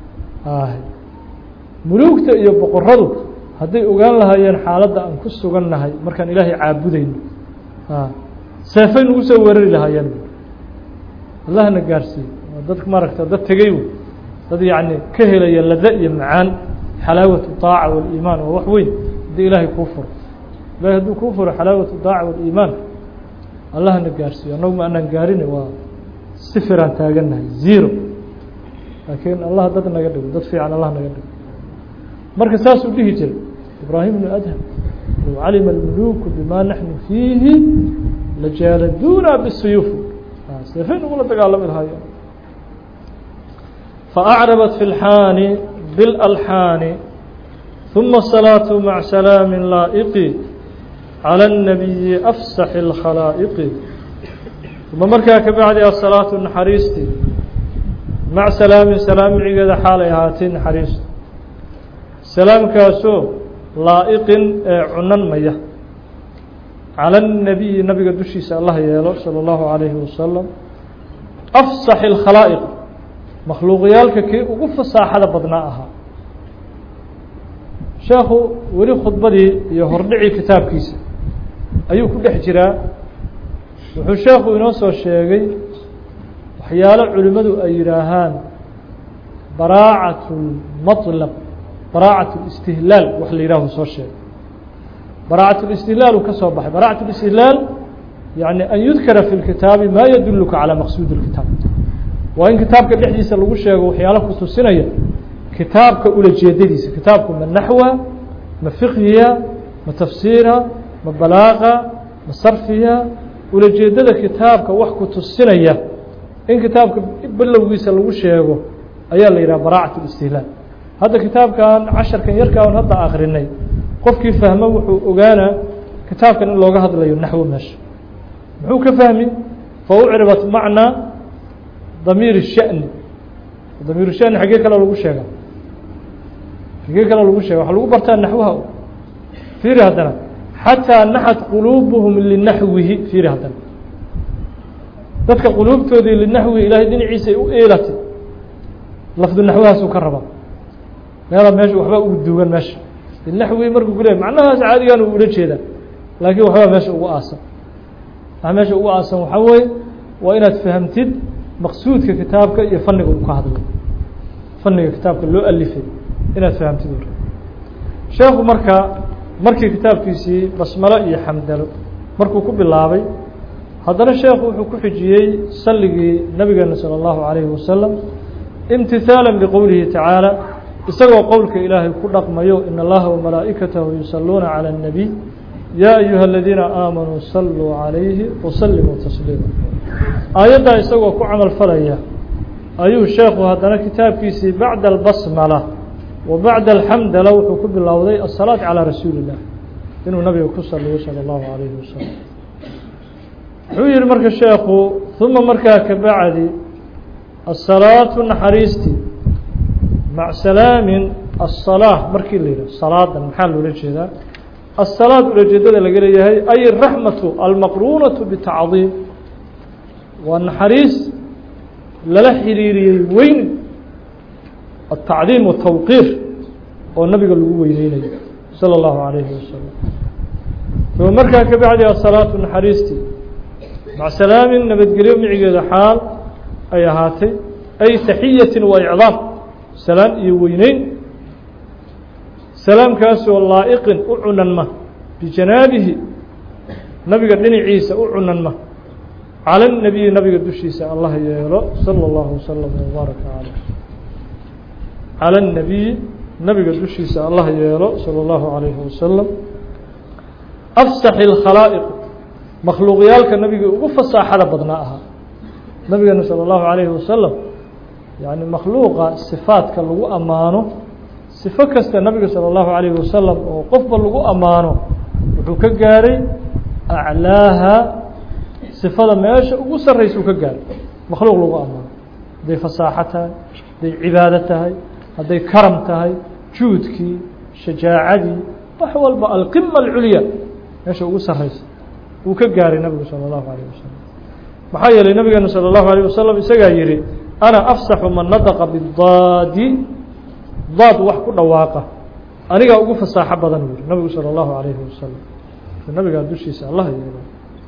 A: muluugta iyo boqoradu hadday ogaan lahaayeen xaaladda aan ku sugan nahay markaan ilaahay caabudayno seefay nagu soo weerari lahaayeen allahna gaarsiiye dadka maaragta dad tegey dad yacni ka helaya lada iyo macaan xalaawatu daaca waliimaan waa wax weyn haddii ilaahay kuu furo ilahay hadduu kuu furo xalaawatu daaca waliimaan allahna gaarsiiyo annagu ma anaan gaarin waa sifiraan taagannahay zero laakiin allah dad naga dhigo dad fiican allah naga dhigo marka saasuu dhihi jiray ibraahim ibnu adham low calima almuluuku bima naxnu fiihi lajaaladuuna bisuyuufi seefay nagula dagaalami lahaayeen faacrabat fi lxaani bilalxaani ثuma الصalaaةu maca salaami laa'iqi calى الnabiyi afsaxi اlkhalaa'iqi uma markaa ka bacdi asalaatu naxariisti maca salaamin salaam micigeeda xaalay ahaatay naxariistu salaamkaasoo laa'iqin ee cunan maya calى الnabiyi nabiga dushiisa allah yeelo salى اllahu عalayhi wasalam afsaxi اlkhalaa'iq makhluuqyaalka kii ugu fasaaxada badnaa ahaa sheekhu weli khudbadii iyo hordhicii kitaabkiisa ayuu ku dhex jiraa wuxuu sheekhu inoo soo sheegay waxyaalo culimmadu ay yidhaahaan baraacat lmaطlab baraacat اlistihlaal wax la yidhahu soo sheegay baraacat اlistihlaal uu ka soo baxay baraacat اlistihlaal yani an yudkara fi اlkitaabi maa yaduluka calى maqsuudi اlkitaab waa in kitaabka dhexdiisa lagu sheego waxyaalo ku tusinaya kitaabka ulajeedadiisa kitaabku ma naxwa ma fiqhiya ma tafsiira ma balaaqa ma sarfiya ulajeedada kitaabka wax ku tusinaya in kitaabka bilowgiisa lagu sheego ayaa la yidhaha baraacat اlistihlaal hadda kitaabkan casharkan yarkaan hadda akrinay qofkii fahmo wuxuu ogaanaa kitaabkan in looga hadlayo naxwo meesha muxuu ka fahmi faucribat macnaa damiir الsha'ni damiir الsha'ni xaggee kale lagu sheega halkee kale lagu sheegay waxa lagu bartaa naxwaha fiiri haddana xataa naxat quluubuhum linaxwihi fiiri haddana dadka quluubtoodii linaxwihi ilaahay dhinaciisa ay u eelatay lafdu naxwahaasuu ka rabaa meela meesha waxba ugu duugan meesha linaxwihi markuu ku leeyahy macnahaas caadigan uu ula jeedaa laakiin waxbaa meesha ugu aasan waxa meesha ugu aasan waxaa weeye waa inaad fahamtid maqsuudka kitaabka iyo fanniga uu ka hadlay fanniga kitaabka loo alifay inaad fahamtid sheekhu markaa markii kitaabkiisii basmalo iyo xamdalo markuu ku bilaabay haddana sheekhu wuxuu ku xijiyey salligii nabigeena salى اllahu عalayhi wasalam imtihaalan biqowlihi tacaala isagoo qowlka ilaahay ku dhaqmayo in allaha wamalaa'ikatahu yusaluuna calى الnabiy yaa ayuha aladiina aamanuu saluu calayhi wasalimuu tasliima aayaddaa isagoo ku camal falaya ayuu sheekhu haddana kitaabkiisii bacda albasmala wa bacda alxamdala wuxuu ku bilowday asalaat calaa rasuuli illah inuu nabiga ku saliyo salى اllahu عalayhi wasalam wuxuu yihi marka sheekhu uma markaa ka bacdi asalaatu naxariisti mac salaamin aلsalaaة markii la yidhah salaadan maxaa loola jeedaa الصلاة ulajeedada laga leeyahay ay الرaحmaة almaqrunaة bتacظiim waa naxariis lala xiriiriyey weyn التacdiim والtawqiir oo nabiga lagu weyneynayo salى الlahu عalayhi wasalam uma markaa ka bacdi aلsalaaةu naxariistii mac salaamin nabadgelyo micigeeda xaal ay ahaatay ay taxiyaةi wa icdaam salaan iyo weyneyn salaamkaasoo laa'iqin u cunanma bijanaabihi nabiga dhinaciisa u cunanma cala الnabiyi nabiga dushiisa allah yeelo salى اllahu wasalam wbaaraka caleyh cala الnabiyi nabiga dushiisa allah yeelo salى اllahu عalayhi wasalam afsaxi اlkhalaa'iq makhluuqyaalka nabiga ugu fasaaxada badnaa ahaa nabigeena salى اllahu عalayhi wasalam yani makhluuqa sifaadka lagu ammaano sifo kasta nabiga salى اllahu عalayhi wasalam oo qofba lagu ammaano wuxuu ka gaaray aclaaha sifada meesha ugu sarraysuu ka gaaray makhluuq lagu ammaano hadday fasaaxo tahay hadday cibaado tahay hadday karam tahay juudkii shajaacadii wax walba alqima alculya meesha ugu sarraysa wuu ka gaaray nabigu salى اllahu عalayه wasalam maxaa yeelay nabigeena salى اllahu عalayه wasalam isagaa yihi ana afsaxu man nadaqa bidaadi daad wax ku dhawaaqa anigaa ugu fasaaxo badan u yihi nabigu salى اllahu عalayhi wasalam nabigaa dushiisa allah yeelo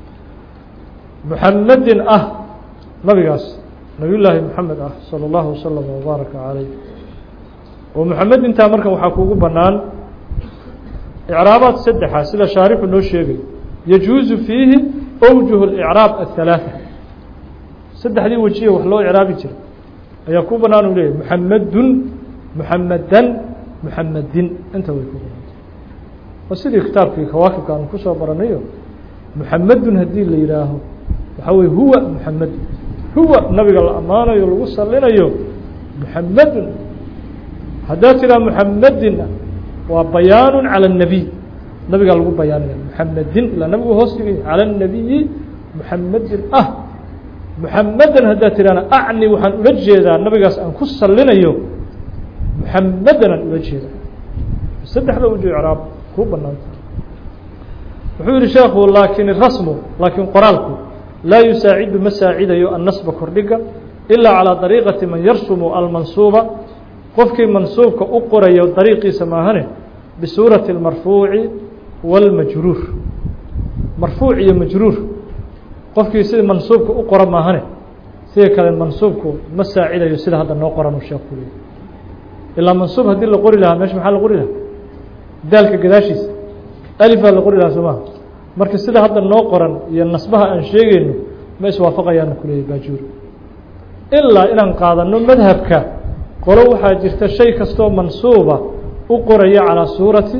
A: muxamedin ah nabigaas nabiy llaahi moxamed ah salى اllahu wasalam wbaaraka calayh oo muxamedintaa markan waxaa kuugu banaan icraabaad saddexa sida shaarixu noo sheegay yajuuzu fiihi awjuh اlإcraab aلhalaaثa saddexdii wejiye wax loo icraabi jira ayaa kuu banaan u leeyahy muxamedun muxamedan muxamedin inta way ku bananta waa sidii kitaabkii kawaakibka aanu kusoo baranayo muxamedun haddii la yidhaaho waxaa weye huwa muxamed huwa nabiga la ammaanayo lagu salinayo muxamedun haddaad tiraa muxamedin waa bayaanu calى الnabiy nabigaa lagu bayaanaya muxamedin ilaa nabigu hoos dhigay calى الnabiyi muxamedin ah muxamedan haddaad tiraana acni waxaan ula jeedaa nabigaas aan ku salinayo muxamedan aan ula jeedaa saddexda waju icraab kuu banaanta wuxuu yihi sheekhu laakin rasmu laakiin qoraalku laa yusaacidu ma saacidayo annasba kordhiga ilaa calىa dariiqati man yarsumu almansuuba qofkii mansuubka u qorayo dariiqiisa maahane bisuurati اlmarfuuci wاlmajruur marfuuc iyo majruur qofkii sida mansuubka u qora maahane sida kale mansuubku ma saacidayo sida hadda noo qoran uu sheekhu leeyahy ilaa mansuub haddii la qori lahaa meesha maxaa la qori lahaa daalka gadaashiisa alifaa la qori lahaa soo maha marka sida hadda noo qoran iyo nasbaha aan sheegayno ma iswaafaqayaana kuleeyahy baajuuri ilaa inaan qaadano madhabka qolo waxaa jirta shay kastoo mansuuba u qoraya calىa suurati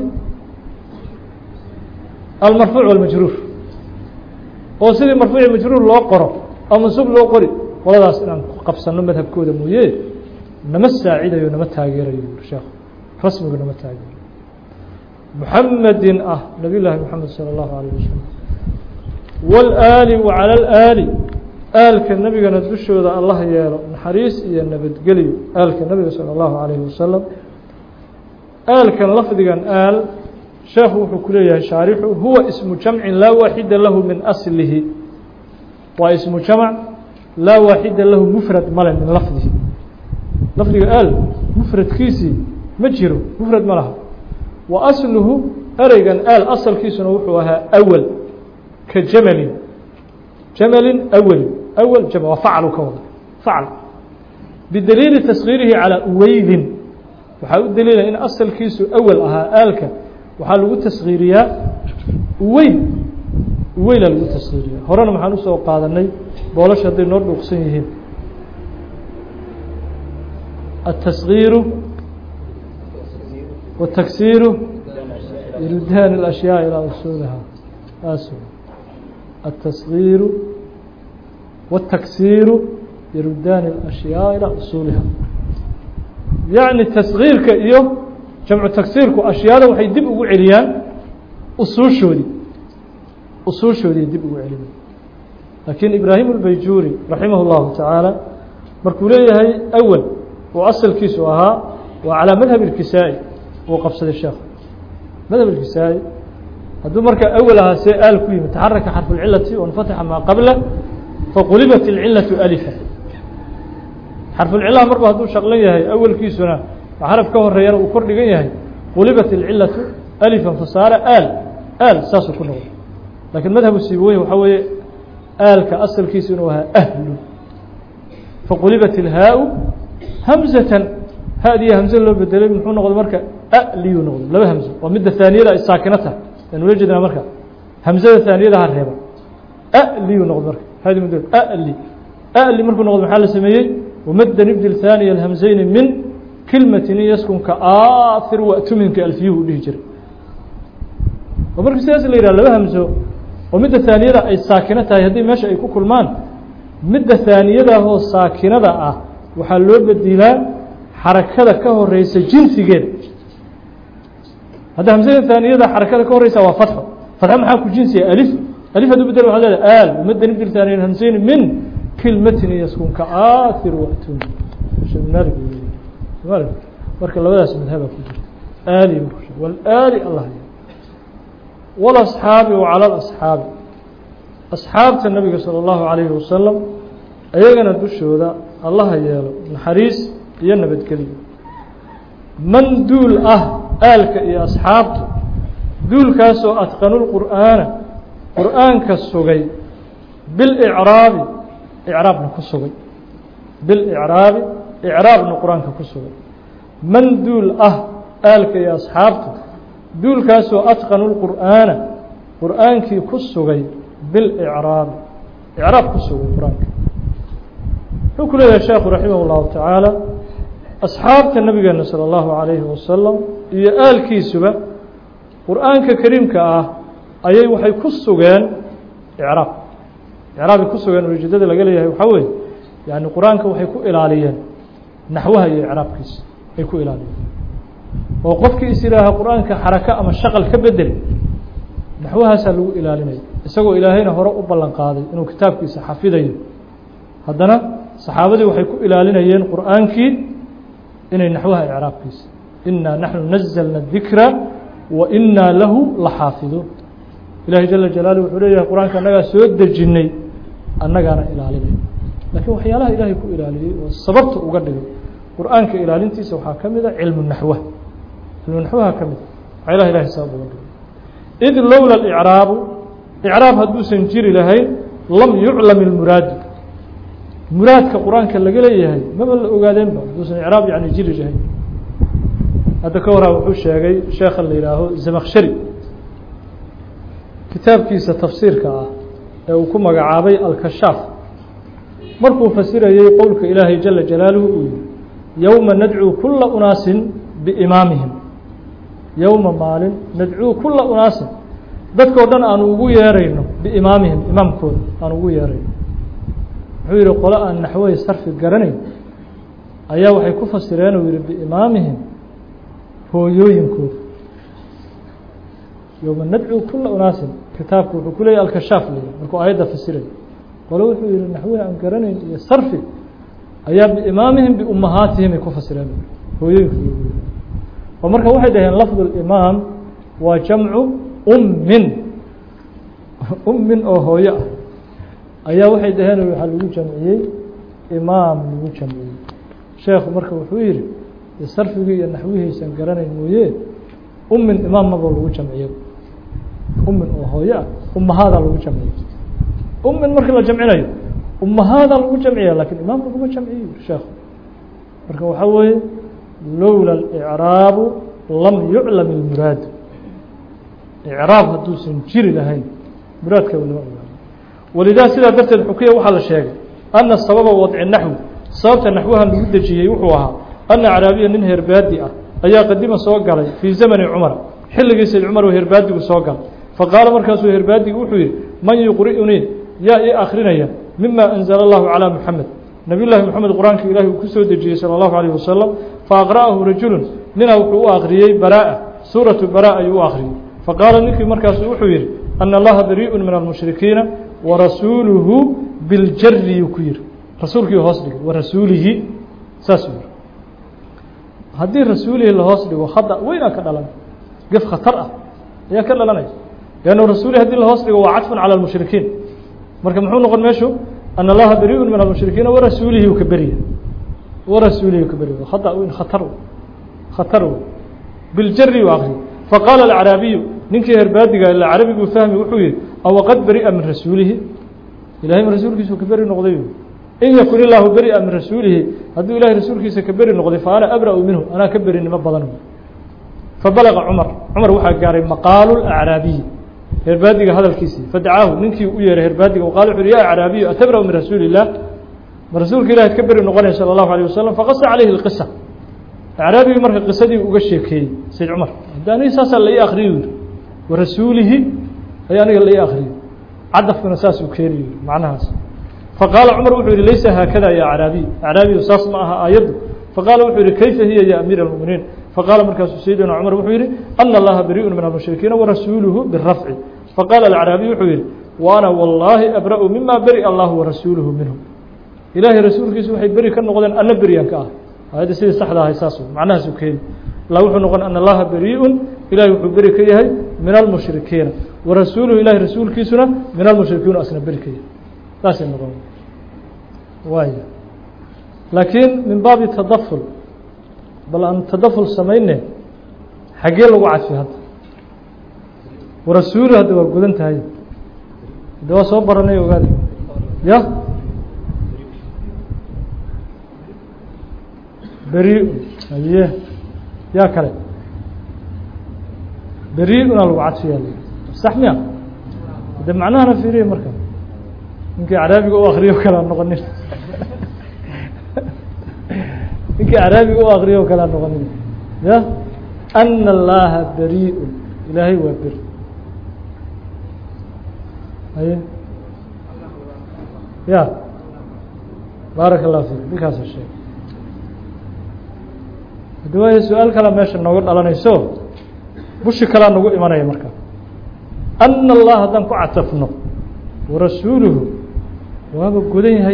A: almarfuuc walmajruur oo sidii marfuuci majruur loo qoro oo mansuub loo qori qoladaas inaan qabsano madhabkooda mooye nama saacidayo nama taageerayo sheekh rasmigu nama taageerayo muxamedin ah nabiy llaahi moxamed salى اllahu عalيه wasalam wاlaali wacalى اlaali aalka nebigana dushooda allah yeelo naxariis iyo nabadgelyo aalka nebiga salى اllahu عalayhi wasalam aalkan lafdigan aal sheekhu wuxuu ku leeyahay shaarixu huwa ismu jamcin laa waaxida lahu min aslihi waa ismu jamc laa waaxida lahu mufrad male min lafdihi lafdiga aal mufradkiisii ma jiro mufrad ma laha wa asluhu ereygan aal asalkiisuna wuxuu ahaa awal ka jamalin jamalin awali awal jam waa faclu ka wada facl bidaliili taskhiirihi calaa uweylin waxaa u daliila in asalkiisu awal ahaa aalka waxaa lagu taskhiiriyaa uweyl uweyla lagu taskhiiriyaa horena maxaan usoo qaadanay boolash hadday noo dhuuqsan yihiin التصغير والتكسير يردان الأشياء إلى أصولها آسف التصغير والتكسير يردان الأشياء إلى أصولها يعني التصغير كإيوه جمع التكسير كأشياء وحي دبقوا عليان أصول شودي أصول شودي دبقوا عليان لكن إبراهيم البيجوري رحمه الله تعالى مركوليه هي أول وأصل كيسوها وعلى مذهب الكسائي وقفصد الشيخ مذهب الكسائي هذو مركا أولها سيئال كوي متحرك حرف العلة وانفتح ما قبله فقلبت العلة ألفا حرف العلة مرة هذو شغلية هي أول كيسونا وحرف كور ريال وكر لقية هي قلبت العلة ألفا فصار آل آل ساسو كله لكن مذهب السيبوي وحوي آل كأصل كيسونا وها أهل فقلبت الهاء همزة هذه همزة لو بدل من حون نقول مركا ألي ونقول لا همزة ومدة ثانية لا ساكنتها لأنه يجدنا مركا همزة ثانية لها الرهبة ألي ونقول مركا هذه مدة ألي ألي مركا نقول محل سمية ومدة نبدل ثانية الهمزين من كلمة يسكن كآثر وأتمن كألفيه بهجر ومركا سياسة اللي لا همزة ومدة ثانية لا ساكنتها هذه ماشي يكون كل مان مدة ثانية له ساكنة آه waxaa loo bedilaa xarakada ka horeysa jinsigeeda hadda hamsada thaaniyada xarakada ka horeysa waa fatxo fatxo maxaa ku jinsiya alif alif hadu bedel waxaa leedahay aal madda nibdil thaaniyan hamsayn min kilmatin yaskun ka aathir waqtun shamalik shamalik marka labadaas madhaba ku jirta aali wal aali allah wal asxaabi wa ala al asxaabi asxaabta nabiga sallallahu alayhi wasallam ayagana dushooda الله يالو نحريس ينبت كلمة من دول أه آلك يا أصحاب دول كاسو أتقنوا القرآن قرآن كالسوغي بالإعراب إعرابنا كالسوغي بالإعراب إعرابنا قرآن كالسوغي من دول أه آلك يا أصحاب دول كاسو أتقنوا القرآن قرآن كي كالسوغي بالإعراب إعراب كالسوغي قرآن وكل هذا الشيخ رحمه الله تعالى أصحاب النبي صلى الله عليه وسلم يآل كيسبة قرآن كريم كآه أي وحي كسوغان إعراب إعراب كسوغان ويجدد لقليه يحوي يعني قرآن كوحي كو إلاليا نحوها إعراب كيس يكو إلاليا وقف كيسيرها قرآن كحركة أما الشغل كبدل نحوها سلو إلالينا يساقوا إلهينا هراء أبلان قاضي إنه كتاب كيس حفيدين هذا صحابتي waxay ku ilaalinayeen quraankii inay naxwaha i'raabkiis inna nahnu nazzalna dhikra wa inna lahu lahafidun ilaahi jalla jalaaluhu wuxuu leeyahay quraanka anaga soo dejinay annagana ilaalinay laakiin waxyaalaha ilaahi ku ilaaliyay oo sababta uga dhigay quraanka ilaalintiisa waxa kamid ah cilmu naxwa cilmu naxwaha kamid ah ilaahi ilaahi sabab uga dhigay id lawla al-i'raab i'raab haduusan jiri lahayn lam yu'lam al-murad muraadka quraanka laga leeyahay maba la ogaadeen ba duusan i'raab yaani jiri jahay hada ka waraa wuxuu sheegay sheekh la yiraahdo Zamakhshari kitaabkiisa tafsiirka ah ee uu ku magacaabay al-Kashaf markuu fasirayay qowlka Ilaahay jalla jalaaluhu yawma nad'u kulla unaasin biimaamihim yawma maalin nad'u kulla unaasin dadkoo dhan aan ugu yeerayno biimaamihim imaamkooda aan ugu yeerayno wuxuu yiri qolo aan naxway sarfi garanay ayaa waxay ku fasireen oo yiri biimaamihim hooyooyinkooda yawma nad'u kulla unaasin kitaabku wuxuu ku leeyahay al-Kashaf markuu aayada fasiray qolo wuxuu yiri naxway aan garanay iyo sarfi ayaa biimaamihim bi ummahaatihim ku fasireen hooyooyinkooda ومركا واحد هي لفظ الإمام وجمع أم أم أو هوية أيا واحد هنا يحلو جمعي إمام لو جمعي شيخ مركا وحوير الصرف في النحويه سنقرن المويه أم إمام ما لو جمعي أم أو هوية أم هذا لو جمعي أم مركا الجمعنا أم هذا لو جمعي لكن إمام لو جمعي شيخ مركا وحوي لولا الإعراب لم يعلم المراد إعراب هدو سنجري لهين مراد كولا ولذا سيدا درت الحكية وحال الشيء أن السبب وضع النحو صابت نحوها المدة جيه وحوها أن عربيا من هربادئة أيا قديم سوق علي في زمن عمر حل قيس العمر وهربادئ سوق فقال مركز هربادئ وحوي من يقرئني يا إيه آخرين مما أنزل الله على محمد نبي الله محمد القرآن في إلهي وكسود الجيه صلى الله عليه وسلم فأقرأه رجل منه وحو آخريي براءة سورة براءة يو آخري فقال نكي مركز وحوير أن الله بريء من المشركين ورسوله بالجر يكير رسولك يهصدق ورسوله ساسور هذه رسوله الهصدق وخطأ وين كدلنا قف خطرة يا كدلنا لأنه رسوله هذه الهصدق وعطف على المشركين مركز محمد نقول ماشو أن الله بريء من المشركين ورسوله يكبريه ورسوله يكبريه خطأ وين خطر خطر بالجر وآخره فقال العربي ننكي هربادي قال العربي فهمي وحوي أو قد برئ من رسوله إلهي من رسولك سكبر نقضيه إن يكون الله برئ من رسوله هذا إلهي رسولك سكبر نقضيه فأنا أبرأ منه أنا كبر إنما بضنه فبلغ عمر عمر وحا قاري مقال الأعرابي هربادي هذا الكيسي فدعاه ننكي وير هربادي وقال يا أعرابي أتبرأ من رسول الله من رسولك إلهي تكبر نقضيه صلى الله عليه وسلم فقص عليه القصة أعرابي مرة قصدي وقشيكي سيد عمر داني ساسا اللي أخريه ورسوله يعني اللي أخريه عدف من أساس وكيري معناها فقال عمر وحوري ليس هكذا يا أعرابي أعرابي وساس معها آيات فقال وحوري كيف هي يا أمير المؤمنين فقال مركز سيدنا عمر وحوري أن الله بريء من المشركين ورسوله بالرفع فقال الأعرابي وحوري وأنا والله أبرأ مما برئ الله ورسوله منه إلهي رسولك سوحي بري كان نقول أن بريئا كأه هذا سيد صحدا هيساسه معناها سوكين لو نقول أن الله بريء إلهي وحبري كيه من المشركين ورسوله إلهي رسول كيسنا من المشركين أسنا بركيه لا سنقول واي لكن من باب التضفل بل أن التضفل سمينه حقيقة لو وعد في هذا ورسوله هذا وقدنت هاي دوا صبرني وقال يا بريء أيه يا كلام بريء الوعد فيها لي استحميها ده معناها أنا في ريه مركب يمكن عربي أو آخريه وكلام نغني يمكن عربي أو آخريه وكلام نغني يا أن الله بريء إلهي وبر أيه يا بارك الله فيك بك هذا الشيء دواء سؤال كلام ماشي نقول على نيسو بوش كلام نقول إيمانية مركا أن الله دم كعتفنا ورسوله وهذا قدين هاي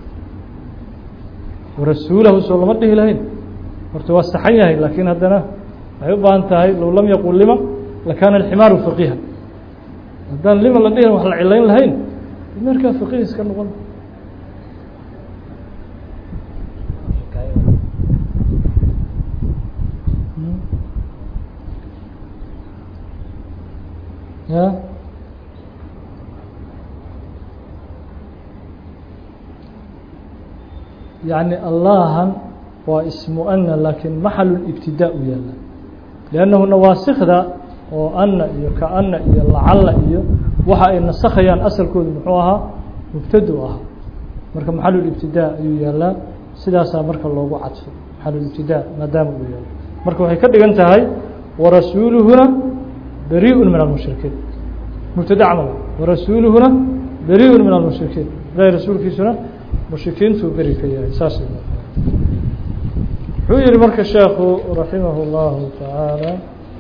A: ورسوله صلى الله عليه وسلم ورتوسع هاي لكن هذانا أيضا أنت هاي لو لم يقول لما لكان الحمار فقيها هذا لما لديه وحل علين لهين المركا فقيه كان نقول يا يعني الله واسم أن لكن محل الابتداء يلا لأنه نواسخ ذا وأن كأن لعل وحا إن سخيان أصل كود محوها مبتدأها مركب محل الابتداء يلا سداسا مركب لوجو عطف محل الابتداء ما دام يلا مركب هي كده أنت هاي ورسوله هنا بريء من المشركين مبتدأ عمل ورسوله هنا بريء من المشركين لا رسول في سنة مشركين تبرئ فيها أساس حجر مركز الشيخ رحمه الله تعالى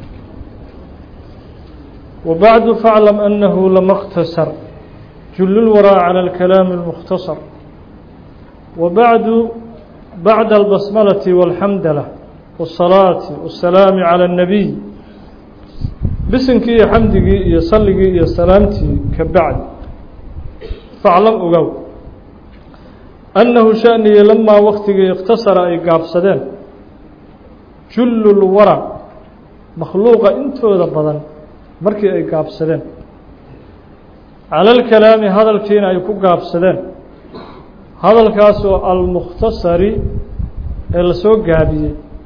A: وبعد فاعلم أنه لما اختصر جل الوراء على الكلام المختصر وبعد بعد البسملة والحمدلة والصلاة والسلام على النبي بسنكي حمدي يصلي يسلامتي كبعد فاعلم أقول أنه شأني لما وقتي اقتصر أي قابسدين جل الورع مخلوق انتو ذا مركي أي قابسدين على الكلام هذا الكين أي قابسدين هذا الكاس المختصر السوق قابي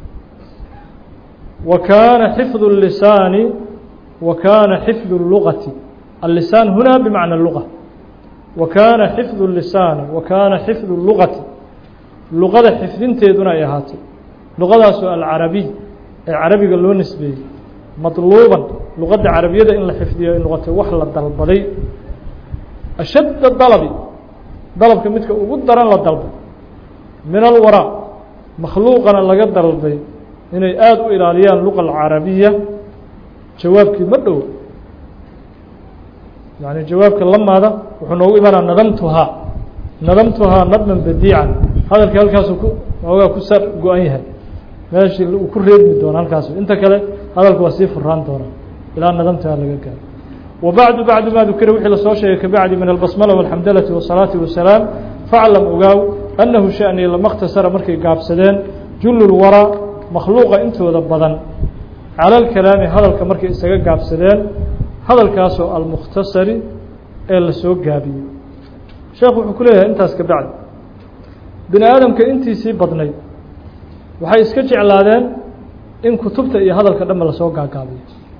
A: وكان حفظ اللسان وكان حفظ اللغة اللسان هنا بمعنى اللغة وكان حفظ اللسان وكان حفظ اللغة اللغة حفظين تيدنا يا هاتي لغة سؤال عربي عربي قالوا نسبي مطلوبا لغة عربية إن الحفظية لغة وحلة الضلبي أشد الضلب ضلب كمتك وقدر للضلب من الوراء مخلوقا لقد ضلبي إن آدوا إلى ليان اللغة العربية جوابك مدو يعني جوابك لما هذا وحنو إبنا ندمتها ندمتها ندما بديعا هذا الكلام كاسو هو كسر قوانيها ماشي وكل ريد بدون هالكاسو انت كله هذا الكواسيف الران دونا إلى ندمتها لقى وبعد بعد ما ذكر وحي لصوشي كبعد من البسملة والحمدلة والصلاة والسلام فعلم أقاو أنه شأني لما اختصر مركي قابسدين جل الوراء مخلوقة انتو ذبضا على الكلام هذا الكمركي استقاق قابسدين هذا الكاسو المختصري إلا سوق قابي شيخ وحكوليها انتاس كبعد بني آدم كإنتي سي بضني وحي اسكتش علادين إن كتبت إيه هذا الكلام لسوق قابي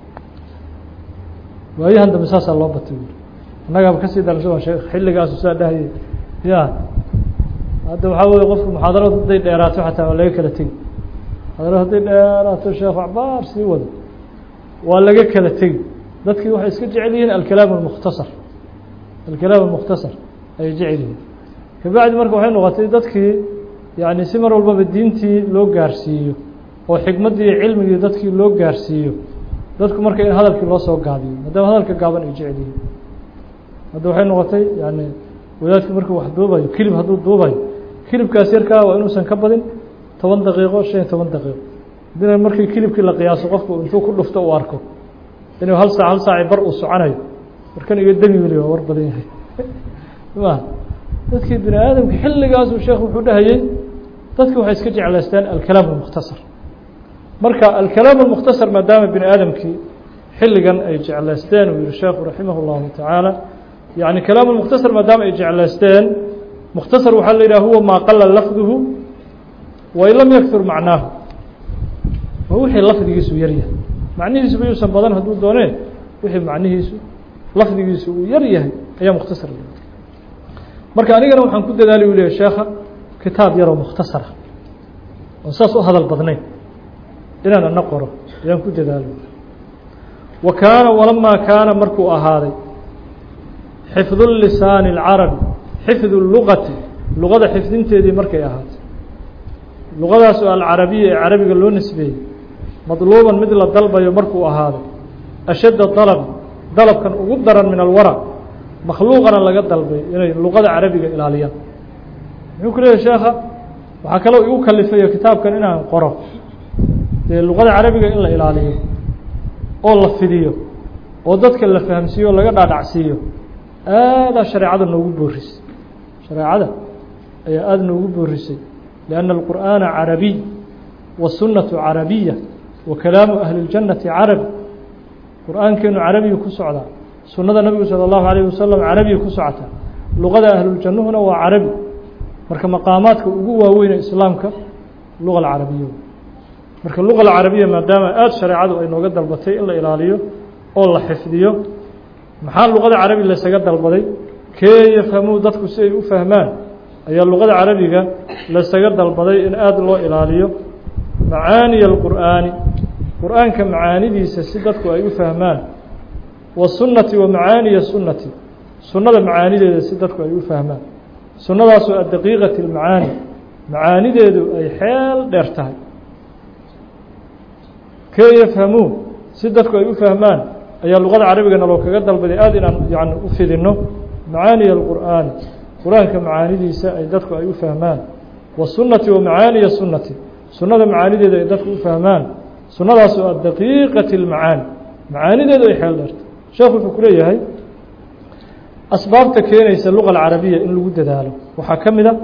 A: وهي عند مساس الله بتقول أنا قبل كسي درسوا شيخ حل قاسو ساده يا هذا محاول يقف محاضرات ضد ديراته حتى ولا يكلتين محاضرات ضد ديراته شيخ عبار سيود ولا يكلتين dadkii waxay iska jeceliin al-kalaam al-mukhtasar al-kalaam al-mukhtasar ay jeceliin kabacdi marka waxay noqotay dadkii yaani si mar walba diintii loo gaarsiiyo oo xigmadii cilmigii dadkii loo gaarsiiyo dadku marka in hadalkii loo soo gaabiyo maadaama hadalka gaaban ay jeceliin hadda waxay noqotay yaani wadaadku markuu wax duubayo kilib haduu duubayo kilibkaas yarka waa inuusan ka badin toban daqiiqo shan iyo toban daqiiqo dina markii kilibkii la qiyaaso qofku intuu ku dhufto uu arko inuu hal saac hal saac bar uu soconayo markan iga dami wali war badan yahay ma dadkii bini aadamka xilligaas uu sheekhu wuxuu dhahayay dadku waxay iska jeclaystaan al-kalaam al-mukhtasar marka al-kalaam al-mukhtasar maadaama bini aadamkii xilligan ay jeclaystaan uu sheekhu rahimahullah ta'ala yani kalaam al-mukhtasar maadaama ay jeclaystaan mukhtasar waxa la yiraahdo huwa ma qalla lafduhu wa lam yakthur ma'nahu wa wixii lafdigiisu yar yahay macnihiisu bayuusan badan hadduu doonee wixii macnihiisu lafdigiisu uu yar yahay ayaa mukhtasar marka anigana waxaan ku dadaalay uu leeyahay sheekha kitaab yar oo mukhtasar oo saas u hadal badnayn inaan ana qoro ayaan ku dadaalay wa kaana walamma kaana markuu ahaaday xifdu lisaan alcarabi xifdu lughati lughada xifdinteedii markay ahaatay lughadaas oo alcarabiya ee carabiga loo nisbeeyey مطلوبا مثل الضلب يمركو هذا أشد الطلب طلب كان أقدر من الورع مخلوقا لقد طلب يعني اللغة العربية الإلالية يقول يا شيخ وحكى له يكلف في كتاب كان إنها قرأ اللغة العربية إلا الإلالية الله فيديو وضدك اللي فهمسيه ولا قد عدعسيه هذا شريعة النوب بورس شريعة أي هذا النوب بورس لأن القرآن عربي والسنة عربية وكلام أهل الجنة عربي القرآن كانوا عربي كسعدا سنة النبي صلى الله عليه وسلم عربي كسعتا لغة أهل الجنة هنا وعربي مركا مقاماتك وقوة وين إسلامك اللغة العربية مركا اللغة العربية ما دام آت شريعة إنه قدر البطيء إلا إلاليه الله حفظيه محال اللغة العربية اللي سقدر البطيء كي يفهموا ذاتك سيء وفهمان أي اللغة العربية اللي سقدر البطيء إن آت الله إلاليه معاني القرآن القرآن كمعاني دي سيدتك أي فهمان والسنة ومعاني السنة سنة المعاني دي سيدتك أي فهمان سنة سوء الدقيقة المعاني معاني دي أي حال ديرتها كي يفهمون سيدتك أي فهمان أي اللغة العربية لو كقدر بدأت يعني أفيد إنه معاني القرآن القرآن كمعاني دي سيدتك أي فهمان والسنة ومعاني السنة sunnada macaanideeda ay dadku u fahmaan sunnadaas oo daqiiqati اlmacaani macaanideedu ay xeel dheerto sheekhu wuxuu ku leeyahay asbaabta keenaysa luga alcarabiya in lagu dadaalo waxaa ka mid a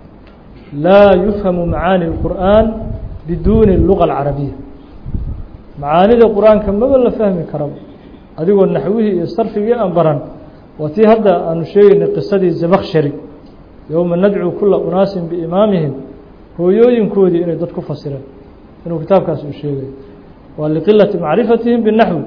A: laa yufhamu macaani اlqur'aan biduuni luga alcarabiya macaanida qur-aanka maba la fahmi karaba adigoo naxwihii iyo sarfigii aan baran waa tii hadda aanu sheegaynay qisadii zamakshari yowma nadcuu kula unaasin biimaamihim hooyooyinkoodii inay dad ku fasireen inuu kitaabkaas uu sheegayo waa liqilati macrifatihim binaxwi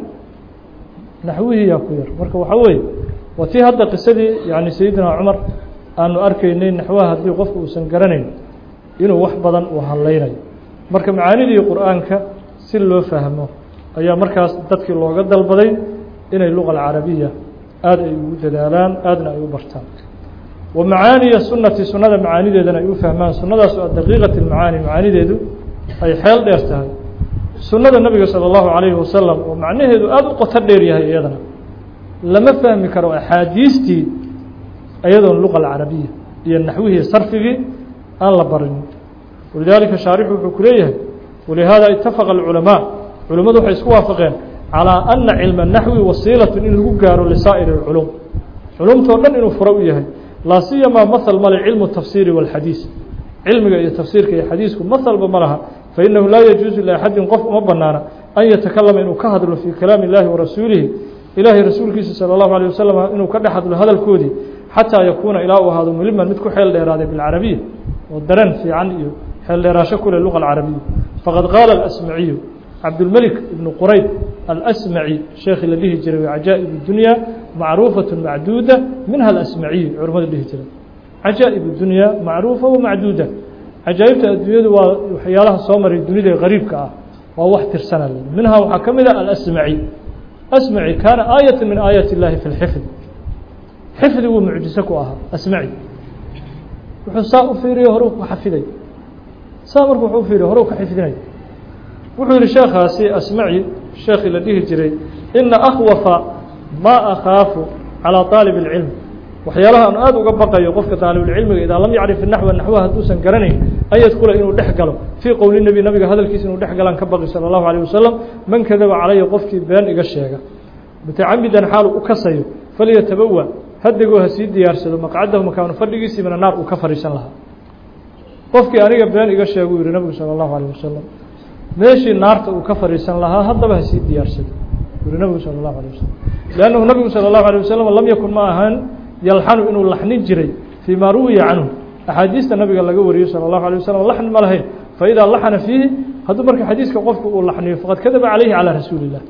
A: naxwihii yaa ku yar marka waxaa weeye waa tii hadda qisadii yani sayidina cumar aanu arkaynay naxwaha haddii qofku uusan garanayn inuu wax badan uu hadlaynayo marka macaanidii qur-aanka si loo fahmo ayaa markaas dadkii looga dalbaday inay luga alcarabiya aada ay ugu dadaalaan aadna ay u bartaan wa macaaniya sunati sunnada macaanideedana ay u fahmaan sunnadaas oo daqiiqati اlmacaani macaanideedu ay xeel dheer tahay sunnada nabiga salى اllahu عalayhi wasalam oo macnaheedu aada u qoto dheer yahay iyadana lama fahmi karo axaadiistii iyadoon luga alcarabiya iyo naxwihii sarfigii aan la barin walidaalika shaarixu wuxuu ku leeyahay walihaada itafaqa alculamaa culimmadu waxay isku waafaqeen calىa ana cilma naxwi wasiilaة in lagu gaaro lisaa'ir اlculum culumtoo dhan inuu furo u yahay laa siyamaa mahal male cilmu tafsiiri wاlxadiis cilmiga iyo tafsiirka iyo xadiisku mahalba ma laha fainahu laa yajuusu liaxadin qof uma banaana an yatakalama inuu ka hadlo fii kalaami اllahi warasuulihi ilaahay rasuulkiisa salى اllahu alيه wasalam inuu ka dhex hadlo hadalkoodii xataa yakuuna ilaa uu ahaado muliman mid ku xeel dheeraaday bilcarabiya oo dareen fiican iyo xeel dheeraasho ku leh luga alcarabiya faqad qaala alasmaciyu cabdulmelik ibnu qurayd alasmaci sheekhi la dhihi jiray cajaa'ib اdunya macruufaة macduuda minha alasmaciy culamadu dhihi jiray cajaa'ib اdunya macruufa wamacduuda cajaa'ibta adduunyadu waa waxyaalaha soo maray dunida qariibka ah waa wax tirsana minha waxaa ka mid a alasmaci asmaci kaana aayata min aayaati اllahi fi اlxifd xifdiguu mucjiso ku ahaa asmaci wuxuu saa u fiiriyo horuu ku xafiday saa marku wuxuu ufiiriyo horuu ka xifdinay wuxuu yihi sheekhaasi asmaci sheekii la dhihi jiray ina akhwafa maa akhaafu calىa طaalib اlcilm waxyaalaha aan aada uga baqayo qofka daalibulcilmiga idaa lam yacrif naxwa naxwaha hadduusan garanayn an yadkula inuu dhex galo fii qowli nebi nabiga hadalkiisa inuu dhex galaan ka baqi salى اllahu alيه wasalam man kadaba calaya qofkii been iga sheega mutacamidan xaalu u kasayo falyatabawa hadigoo ha sii diyaarsado maqcadahu makaanu fadhigiisii mina naar uu ka fadhiisan lahaa qofkii aniga been iga sheeguu yihi nabigu salى اllahu alيه wasalam meeshii naarta uu ka fadhiisan lahaa haddaba ha sii diyaarsado yuri nabigu salى اllahu alيه wasalam lannahu nabigu salى اllahu alيه wasalam lam yakun ma ahaan yalxanu inuu laxnin jiray fii ma ruwiya canhu axaadiista nabiga laga wariyey salى اllahu alيه wasalam laxn ma lahayn faidaa laxna fiihi hadduu marka xadiiska qofku uu laxniyo faqad kadaba calayhi calىa rasuuli الlah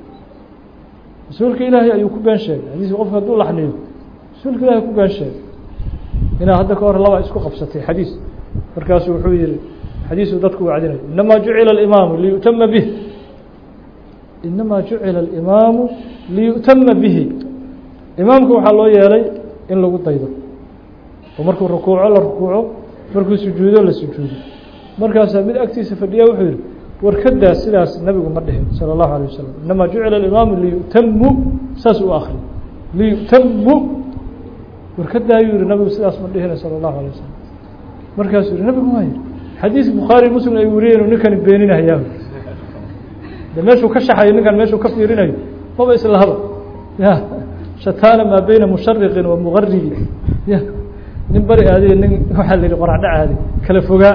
A: rasuulka ilaahay ayuu ku been sheegay xadiiska qofka hadduu laxniyo rasuulka ilahay ku been sheegay inaa hadda ka hor laba isku qabsatay xadiis markaasuu wuxuu yihi xadiisuu dadku wacdinayo inamaa jucila اlimaamu liyu'tama bih inamaa jucila اlimaamu liyu'tama bihi imaamku waxaa loo yeelay in lagu daydo oo markuu rukuuco la rukuuco markuu sujuudo la sujuudo markaasaa mid agtiisa fadhiya wuxuu yihi warkadaa sidaas nabigu ma dhihin salى اllahu alيه wasalam inamaa jucila اlimaamu liyu'tamu saas u akri liyu'tamu warkadaa yuu yihi nabigu sidaas ma dhihina salى اllahu alيه wasalam markaasuu yihi nabigu waa yihi xadiis bukhaari muslim ay wariyeen ninkani beeninahayaa de meeshuu ka shaxayo ninkan meeshuu ka fiirinayo maba islahaba ya shataana maa beyna mushariqin wa mugaribin ya nin bari aadiy nin waxaa la yihi qoraxdhac aadi kala fogaa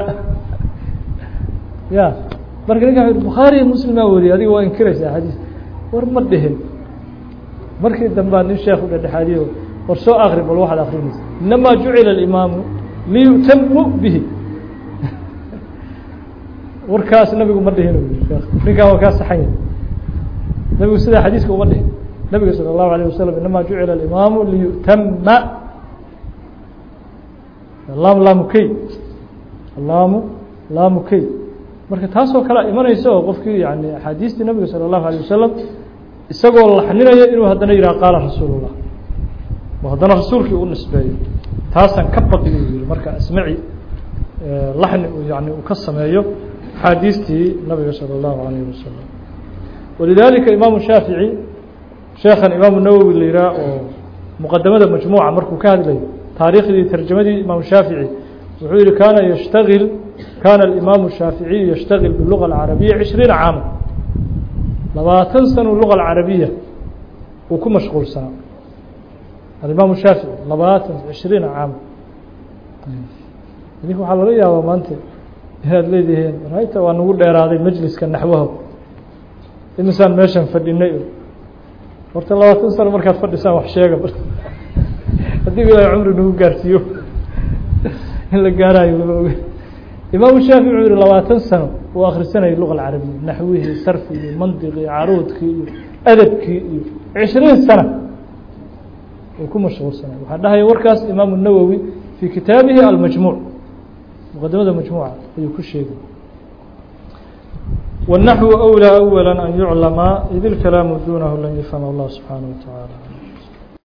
A: ya marka ninkan bukhaariya muslimaa wariyay adiga waa inkiraysaa xadiis war ma dhihin markii dambaa nin sheekhu dhedhexaadiyo war soo akri bal waxaad akrinaysa inamaa jucila اlimaamu liyu'tamu bihi warkaas nabigu ma dhihin ninkan waa kaa saxan yahay nabigu sidaa xadiiska uma dhihin nabiga salى الlahu عalيه wasalam inamaa jucila اlimaamu liyu'tama laamu laamu key laamu laamu key marka taasoo kale imanaysa oo qofkii yani axaadiistii nabiga salى الlahu عalيه wasalam isagoo laxninaya inuu haddana yihah qaala rasuul الlah oo haddana rasuulkii u nisbeeyo taasaan ka baqi u yihi marka asmaci laxni yani uu ka sameeyo axaadiistii nabiga salى الlahu عalيه wasalam walidalika imaamu shaafiعي sheekhan imaamu nawowi la yihaah oo muqadamada majmuuca markuu ka hadlayo taariikhdii tarjamadii imaamu shaafiعي wuxuu yihi kaana yashtagil وكان الإمام الشافعي يشتغل باللغة العربية عشرين عاما لباتن سنة اللغة العربية وكم مشغول سنة الإمام الشافعي لباتن عشرين عاما يعني هو حلو يا وما أنت هذا الذي رأيته ونقول له هذا المجلس كان نحوه الإنسان ماشي فدي النيل ورت الله تنصر مركز فدي سان وحشية قبل هديك يا عمر إنه قارسيو إلا قاراي إمام الشافعي عمر لواتن سنة وآخر سنة اللغة العربية نحوه صرفه منطقي عروضك أدبك عشرين سنة وكم مشغول سنة وحدها يوركاس إمام النووي في كتابه المجموع مقدمة مجموعة في كل شيء والنحو أولى أولا أن يعلم إذ الكلام دونه لن يفهم الله سبحانه وتعالى